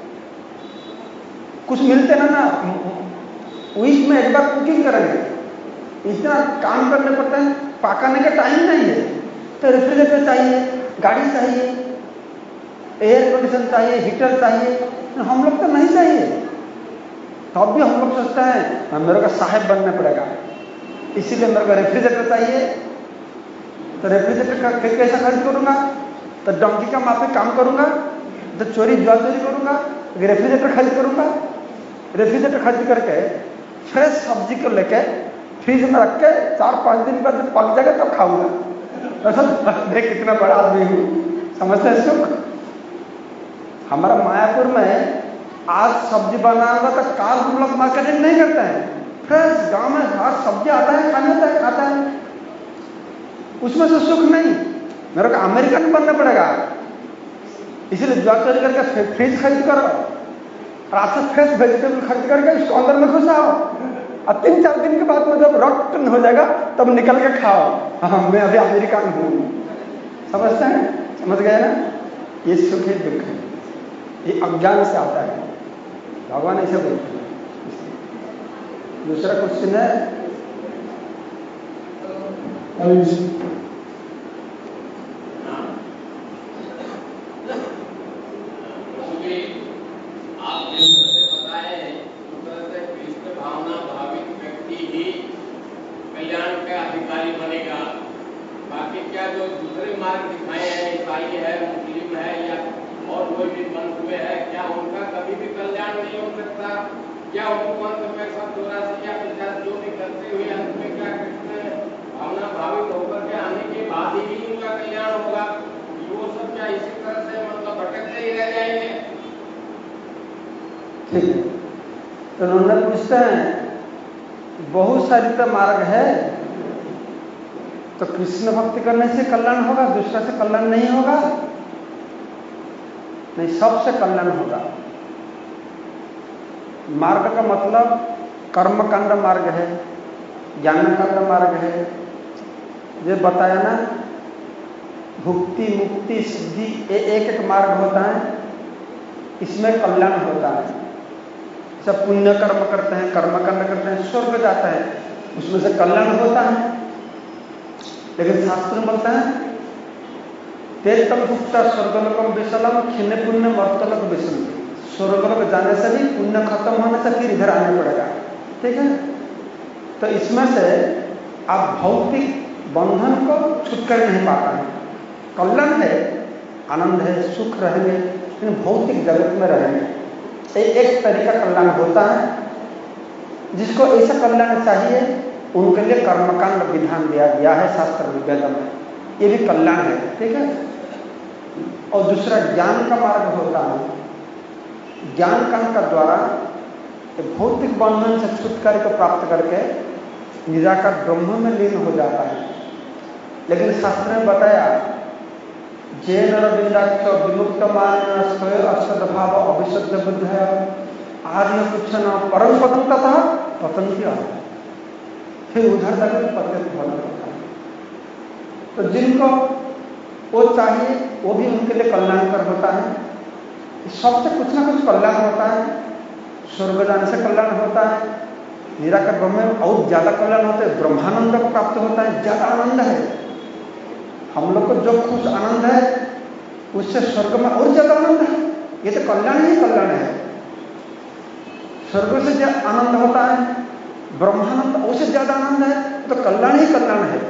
कुछ मिलते ना ना वीक में एक बार कुकिंग करेंगे, इतना काम करने पड़ता है, पकाने का टाइम नहीं है, तो रेफ्रिजरेटर चाहिए, गाड़ी चाहिए, एयर कंडीशन चाहिए, हीटर चाहिए। हम लोग तो नहीं चाहिए, तब तो भी हम लोग सोचते हैं मेरे को साहेब बनना पड़ेगा, इसीलिए मेरे को रेफ्रिजरेटर चाहिए। तो रेफ्रिजरेटर का कैसा खर्च करूंगा? तो डंकी का माफी काम करूंगा, तो चोरी जुआ चोरी करूंगा, रेफ्रिजरेटर खरीद करूंगा। रेफ्रिजरेटर खरीद करके फ्रेश सब्जी को लेके फ्रिज में रख के चार पांच दिन बाद पक जाएगा तब तो खाऊंगा। ऐसा देख कितना बड़ा आदमी हूं, समझते हैं सुख। हमारा मायापुर में आज सब्जी बनाऊंगा तो काल हम लोग मार्केटिंग नहीं करते हैं। फ्रेश गांव में हर सब्जी आता है, खाने आता है, खाता है, उसमें से सुख नहीं। मेरे को अमेरिकन बनना पड़ेगा, इसीलिए जुआ चोरी करके फ्रिज खरीद करो, रात से फ्रेश वेजिटेबल खरीद करके इसको अंदर में घुसाओ, और तीन चार दिन के बाद में जब रॉटन हो जाएगा तब निकल के खाओ। हाँ, मैं अभी अमेरिकन हूं, समझते हैं? समझ गए ना? ये सुख है, दुख है, ये अज्ञान से आता है, भगवान ऐसे बोलते हैं। दूसरा क्वेश्चन है, ठीक है। तो उन्होंने पूछते हैं बहुत सारी तो मार्ग है, तो कृष्ण भक्ति करने से कल्याण होगा, दूसरा से कल्याण नहीं होगा? नहीं, सबसे कल्याण होगा। मार्ग का मतलब कर्मकांड मार्ग है, ज्ञानकांड मार्ग है। ये बताया ना, भुक्ति मुक्ति सिद्धि, ये एक एक मार्ग होता है, इसमें कल्याण होता है। सब पुण्य कर्म करते हैं, कर्मकांड करते हैं, स्वर्ग जाते हैं, उसमें से कल्याण होता है। लेकिन शास्त्र में बोलता है तेतम भुक्ता स्वर्गलोकम विशलम खिन्न पुण्य मर्तलोक विषम। स्वर्गलोक जाने से भी पुण्य खत्म होने से फिर इधर आने पड़ेगा, ठीक है? तो इसमें से आप भौतिक बंधन को छुटकर नहीं पाता है। कल्याण है, आनंद है, सुख रहेंगे, लेकिन भौतिक जगत में रहेंगे। एक तरीका कल्याण होता है, जिसको ऐसा कल्याण चाहिए उनके लिए कर्मकांड विधान दिया गया है शास्त्र में, वेद में, ये भी कल्याण है, ठीक है? और दूसरा ज्ञान का मार्ग होता है। ज्ञान कांड का द्वारा भौतिक बंधन से छुटकारा को प्राप्त करके निराकार ब्रह्म में लीन हो जाता है। लेकिन शास्त्र ने बताया जैन रविंदाक्ष विमुक्त मान स्वयं असदभाव अविशुद्ध बुद्ध है आर्य कुछ न परम पतन तथा पतंती आता है, फिर उधर तक पतित होना होता है। तो जिनको वो चाहिए वो भी उनके लिए कल्याणकर होता है। सबसे कुछ ना कुछ कल्याण होता है। स्वर्ग जाने से कल्याण होता है, निराकार ब्रह्म में और ज्यादा कल्याण होता है, ब्रह्मानंद को प्राप्त होता है, ज्यादा आनंद है। हम लोग को जो कुछ आनंद है उससे स्वर्ग में और ज्यादा आनंद है। ये तो कल्याण ही कल्याण है। स्वर्ग से ज्यादा आनंद होता है, ब्रह्मानंद उससे ज्यादा आनंद है, तो कल्याण ही कल्याण है।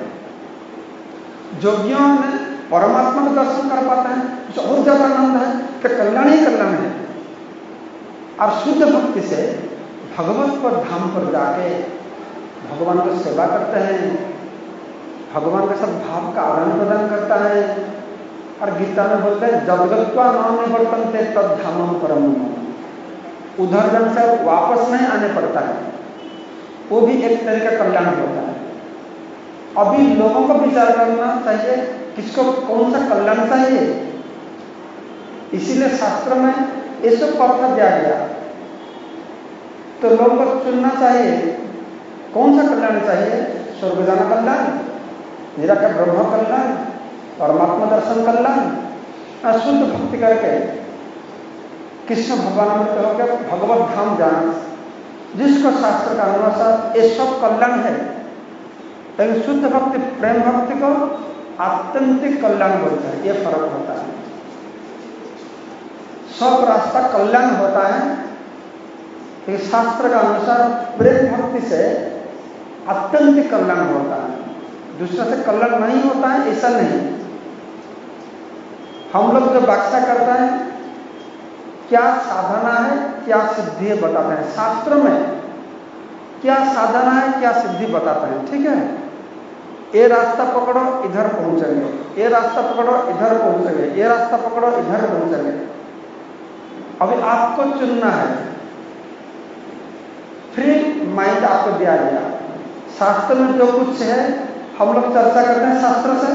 योगियों ने परमात्मा का दर्शन कर पाते हैं, उससे और ज्यादा आनंद है, तो कल्याण ही कल्याण है। और शुद्ध भक्ति से भगवत पर धाम पर जाके भगवान को सेवा करते हैं, भगवान के साथ भाव का आदान प्रदान करता है। और गीता में बोलते हैं जगत्वा नाम निवर्तन्ते तद धामम परम। उधर जन से वापस नहीं आने पड़ता है, वो भी एक तरह का कल्याण होता है। अभी लोगों को विचार करना चाहिए किसको कौन सा कल्याण चाहिए। इसीलिए शास्त्र में ये सब अर्थ दिया गया। तो लोगों को चुनना चाहिए कौन सा कल्याण चाहिए, स्वर्ग जाना कल्याण, निराकार ब्रह्म कल्याण, परमात्मा दर्शन कल्याण, शुद्ध भक्ति करके कृष्ण भगवान होकर भगवत धाम जाना, जिसको शास्त्र का अनुसार ये सब कल्याण है। लेकिन शुद्ध भक्ति प्रेम भक्ति को आत्यंतिक कल्याण बोलता है, ये फर्क होता है। सब रास्ता कल्याण होता है, लेकिन शास्त्र का अनुसार प्रेम भक्ति से आत्यंतिक कल्याण होता है, दूसरा से कल्याण नहीं होता है, ऐसा नहीं। हम लोग जो व्याख्या करते हैं क्या साधना है क्या सिद्धि है बताते हैं, शास्त्र में क्या साधना है क्या सिद्धि बताते हैं। ठीक है, ये रास्ता पकड़ो इधर पहुंचेंगे, ये रास्ता पकड़ो इधर पहुंचेंगे, ये रास्ता पकड़ो इधर पहुंचेंगे। अभी आपको चुनना है, फ्री माइंड आपको दिया गया। शास्त्र में जो कुछ है हम लोग चर्चा करते हैं शास्त्र से।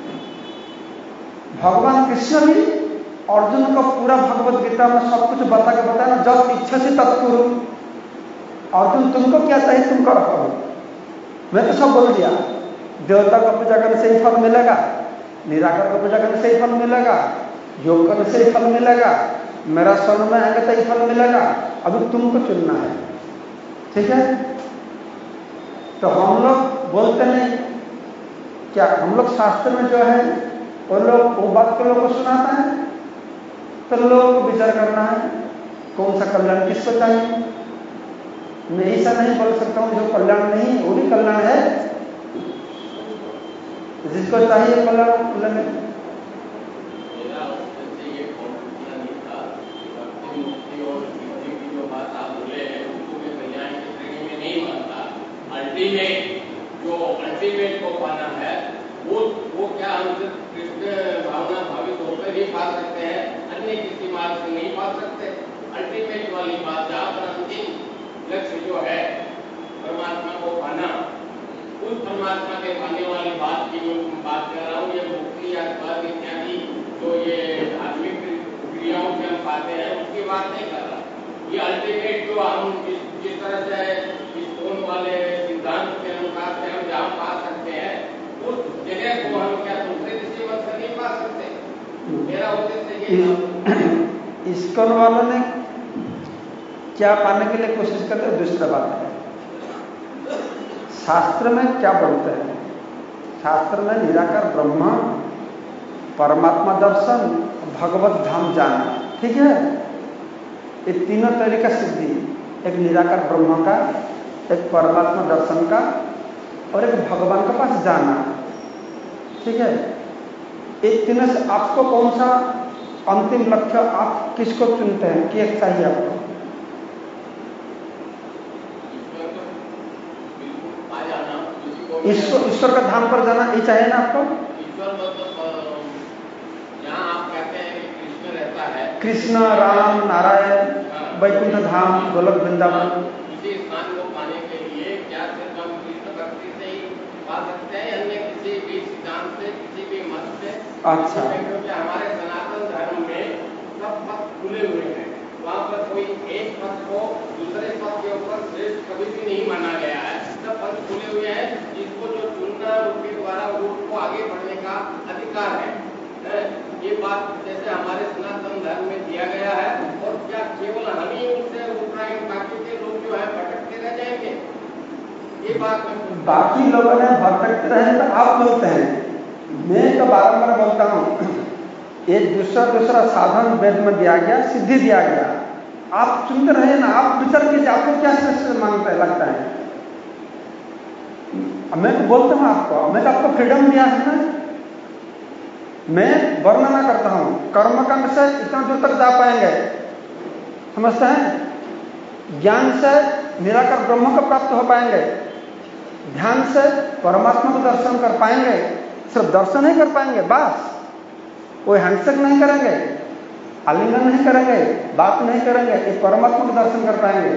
भगवान कृष्ण भी अर्जुन को पूरा भगवत गीता में सब कुछ बता के बताया, जब इच्छा से तत्कुरु, अर्जुन तुमको क्या चाहिए तुम करो। मैं तो सब बोल दिया, देवता को पूजा करने से ही फल मिलेगा, निराकार को पूजा करने से ही फल मिलेगा, योग करने से ही फल मिलेगा, मेरा स्वर्ण में आएगा तो ही फल मिलेगा। अभी तुमको चुनना है। ठीक है, तो हम लोग बोलते नहीं क्या, हम लोग शास्त्र में जो है वो लोग वो बात को लोगों को सुनाता है, तो लोगों को विचार करना है कौन सा कल्याण किसको चाहिए। मैं ऐसा नहीं बोल सकता हूं जो कल्याण नहीं वो भी कल्याण है, जिसको चाहिए कल्याण लेंगे। अल्टीमेट जो अल्टीमेट को पाना है वो वो क्या हम कृष्ण भावना भावित होकर ही पा सकते हैं, अन्य किसी मार्ग से नहीं पा सकते। अल्टीमेट वाली बात, जहाँ पर अंतिम लक्ष्य जो है परमात्मा को पाना, उस परमात्मा के पाने वाली बात की मैं बात कर रहा हूँ। ये मुक्ति या स्वर्ग इत्यादि जो ये धार्मिक क्रियाओं से हम पाते हैं उसकी बात नहीं कर रहा। ये अल्टीमेट जो हम जिस, जिस तरह से इस फोन वाले सिद्धांत के अनुसार से हम जहाँ पा सकते हैं उस जगह को हम क्या दूसरे किसी मत से नहीं पा सकते। मेरा उद्देश्य ये इस्कॉन वालों ने क्या पाने के लिए कोशिश करते हैं दूसरा बात है। शास्त्र में क्या बोलते हैं, शास्त्र में निराकार ब्रह्म, परमात्मा दर्शन, भगवत धाम जाना। ठीक है, ये तीनों तरीका सिद्धि, एक निराकार ब्रह्म का, एक परमात्मा दर्शन का और एक भगवान के पास जाना। ठीक है, एक तीनों से आपको कौन सा अंतिम लक्ष्य, आप किसको चुनते हैं कि एक चाहिए आपको? ईश्वर ईश्वर का धाम पर जाना ये चाहिए ना आपको? ईश्वर मतलब यहाँ आप कहते हैं कि कृष्ण रहता है, कृष्ण, राम, नारायण, वैकुंठ धाम, गोलक वृंदावन, इसी स्थान को पाने के लिए क्या सिर्फ हम कृष्ण भक्ति से ही पा सकते हैं, अन्य किसी भी सिद्धांत से, किसी भी मत से? अच्छा, क्योंकि हमारे सनातन धर्म में सब पथ खुले हुए हैं, वहाँ पर कोई एक पथ को दूसरे पथ के ऊपर श्रेष्ठ कभी भी नहीं माना गया है। सब पथ खुले हुए हैं, जिसको जो चुनना उसके द्वारा उसको आगे बढ़ने का अधिकार है। ये बात जैसे हमारे सनातन धर्म में दिया गया है, और क्या केवल हम ही उससे उपरायण बाकी के लोग जो है भटकते रह जाएंगे? ये बात बाकी लोगों ने भटकते रहे तो आप बोलते हैं, मैं तो बारंबार बोलता हूँ ये दूसरा दूसरा साधन वेद में दिया गया, सिद्धि दिया गया, आप चुनते रहे ना। आप विचार कीजिए आपको क्या श्रेष्ठ मांगता है, लगता है? मैं तो बोलता हूँ आपको, मैं तो आपको फ्रीडम दिया है ना। मैं वर्णना करता हूं, कर्मकांड से इतना दूर तक जा पाएंगे, समझते हैं? ज्ञान से निराकार ब्रह्म को प्राप्त हो पाएंगे, ध्यान से परमात्मा को दर्शन कर पाएंगे। सिर्फ दर्शन ही कर पाएंगे बस, कोई हैंडशेक नहीं करेंगे, आलिंगन नहीं करेंगे, बात नहीं करेंगे, ये परमात्मा को दर्शन कर पाएंगे।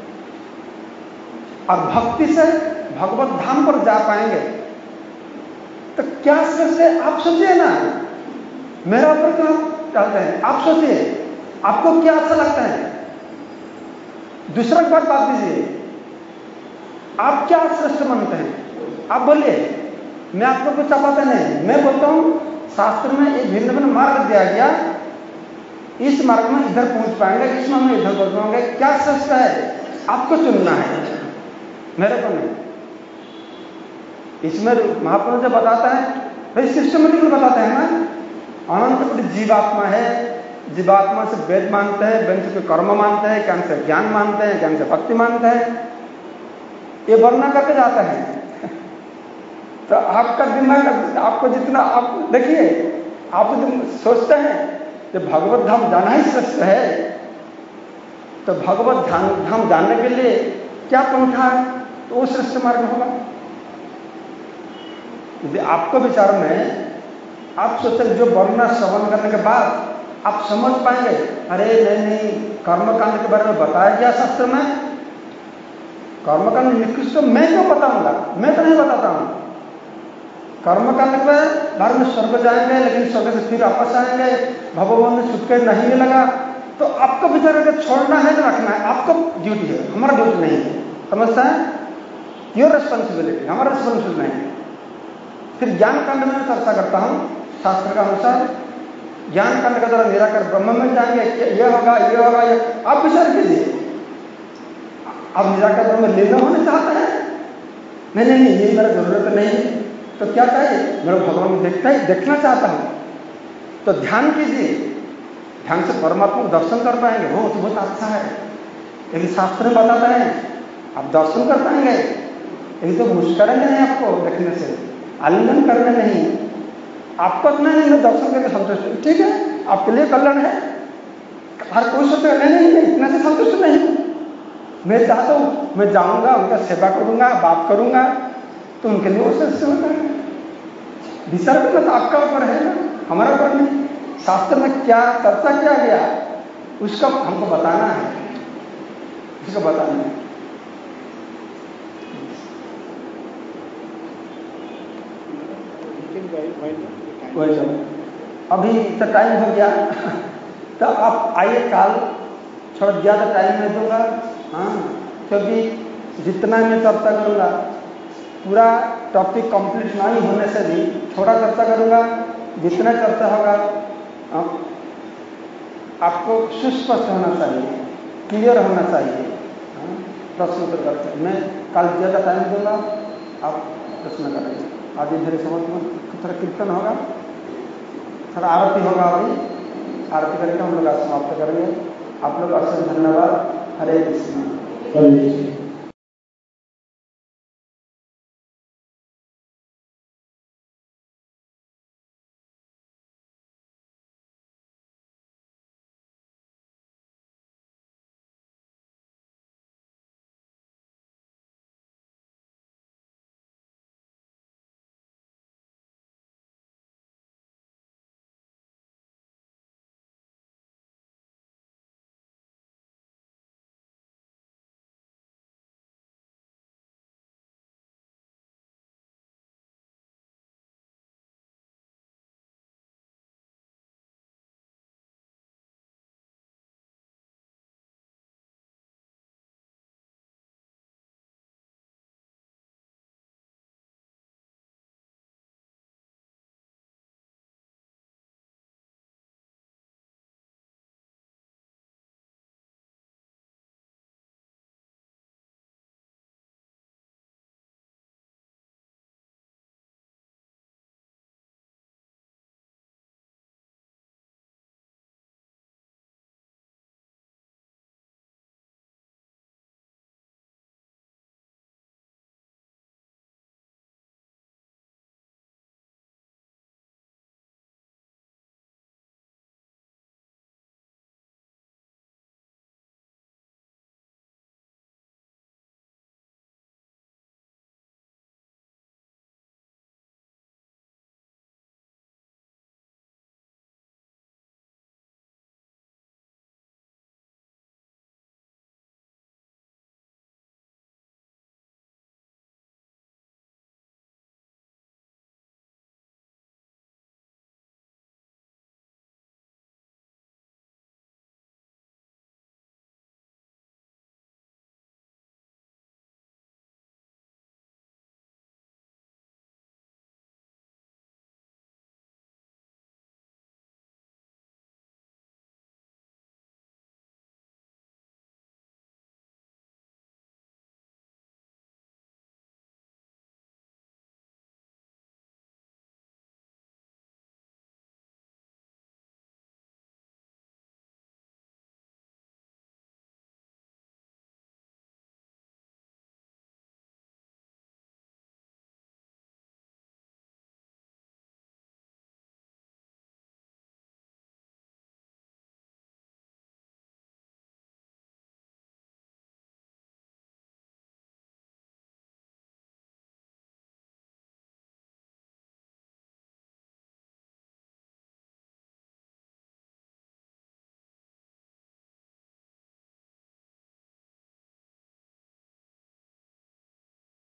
और भक्ति से भगवत धाम पर जा पाएंगे। तो क्या श्रेष्ठ है आप सोचिए ना, मेरा ऊपर तो आप डालते हैं। आप सोचिए आपको क्या अच्छा लगता है। दूसरा बात बात दीजिए, आप क्या श्रेष्ठ मानते हैं, आप बोलिए। मैं आपको कुछ चाहता नहीं, मैं बोलता हूं शास्त्र में एक भिन्न भिन्न मार्ग दिया गया, इस मार्ग में इधर पहुंच पाएंगे, इसमें हम इधर पहुंच पाएंगे। क्या श्रेष्ठ है आपको चुनना है, मेरे को नहीं। इसमें महापुरुष जो बताता है भाई सिस्टमेटिक बताते हैं ना, अनंत कोटि जीवात्मा है, जीवात्मा से वेद मानते हैं, वेद से कर्म मानते हैं, ज्ञान से ज्ञान मानते हैं, ज्ञान से भक्ति मानते हैं, ये वर्णना करके जाता है। तो आपका दिमाग, आपको जितना आप देखिए, आप जो सोचते हैं कि भगवत धाम जाना ही श्रेष्ठ है, तो भगवत धाम धाम जानने के लिए क्या पंथा है, तो वो श्रेष्ठ मार्ग होगा। यदि आपको विचार में आप सोचते जो वर्णना श्रवण करने के बाद आप समझ पाएंगे, अरे नहीं नहीं कर्मकांड के बारे में बताया गया शास्त्र में, कर्मकांड निकृष्ट मैं क्यों बताऊंगा, मैं तो नहीं बताता हूं। कर्मकांड के बारे में स्वर्ग जाएंगे, लेकिन स्वर्ग से फिर वापस आएंगे, भगवान में सुख के नहीं मिलेगा, तो आपको विचार करके छोड़ना है तो रखना है, आपको ड्यूटी है, हमारा ड्यूटी नहीं है। समझता है, योर रिस्पॉन्सिबिलिटी, हमारा रिस्पॉन्सिबिलिटी नहीं है। फिर ज्ञान कांड में चर्चा करता हूं शास्त्र का अनुसार, ज्ञान कांड का द्वारा निराकर ब्रह्म में जाएंगे, ये होगा ये होगा ये, आप विचार कीजिए। आप निराकर ब्रह्म लेना होने चाहते हैं, नहीं नहीं नहीं ये मेरा जरूरत नहीं है, तो क्या चाहिए, मेरा भगवान को देखता ही देखना चाहता हूं, तो ध्यान कीजिए, ध्यान से परमात्मा को दर्शन कर पाएंगे, वो तो बहुत अच्छा है। लेकिन शास्त्र में बताता है आप दर्शन कर पाएंगे, लेकिन तो मुस्करेंगे नहीं आपको देखने से, आलिंगन करने नहीं, आपको इतना नहीं मैं दर्शन करके संतुष्ट हूं, ठीक है आपके लिए कल्याण है। हर कोई सोचेगा नहीं नहीं मैं इतना से संतुष्ट नहीं हूं, मैं चाहता हूं मैं जाऊंगा उनका सेवा करूंगा, बात करूंगा, तो उनके लिए वो श्रेष्ठ होता है। विचार करना तो आपका ऊपर है ना, हमारा ऊपर नहीं। शास्त्र में क्या चर्चा किया गया उसका हमको बताना है, उसको बताना है। अभी तो टाइम हो गया, तो आप आइए काल, थोड़ा ज़्यादा टाइम मैं दूंगा, हाँ, क्योंकि जितना मैं चर्चा करूंगा पूरा टॉपिक कंप्लीट नहीं होने से भी थोड़ा चर्चा करूंगा, जितना चर्चा होगा आपको सुस्पष्ट होना चाहिए, क्लियर होना चाहिए। प्रश्न उत्तर करते मैं कल ज़्यादा टाइम दूंगा, आप प्रश्न करेंगे। आज इधर समझ में थोड़ा कीर्तन होगा, थोड़ा आरती होगा, अभी आरती करके हम लोग आज समाप्त करेंगे। आप लोग अवसर धन्यवाद। हरे कृष्ण।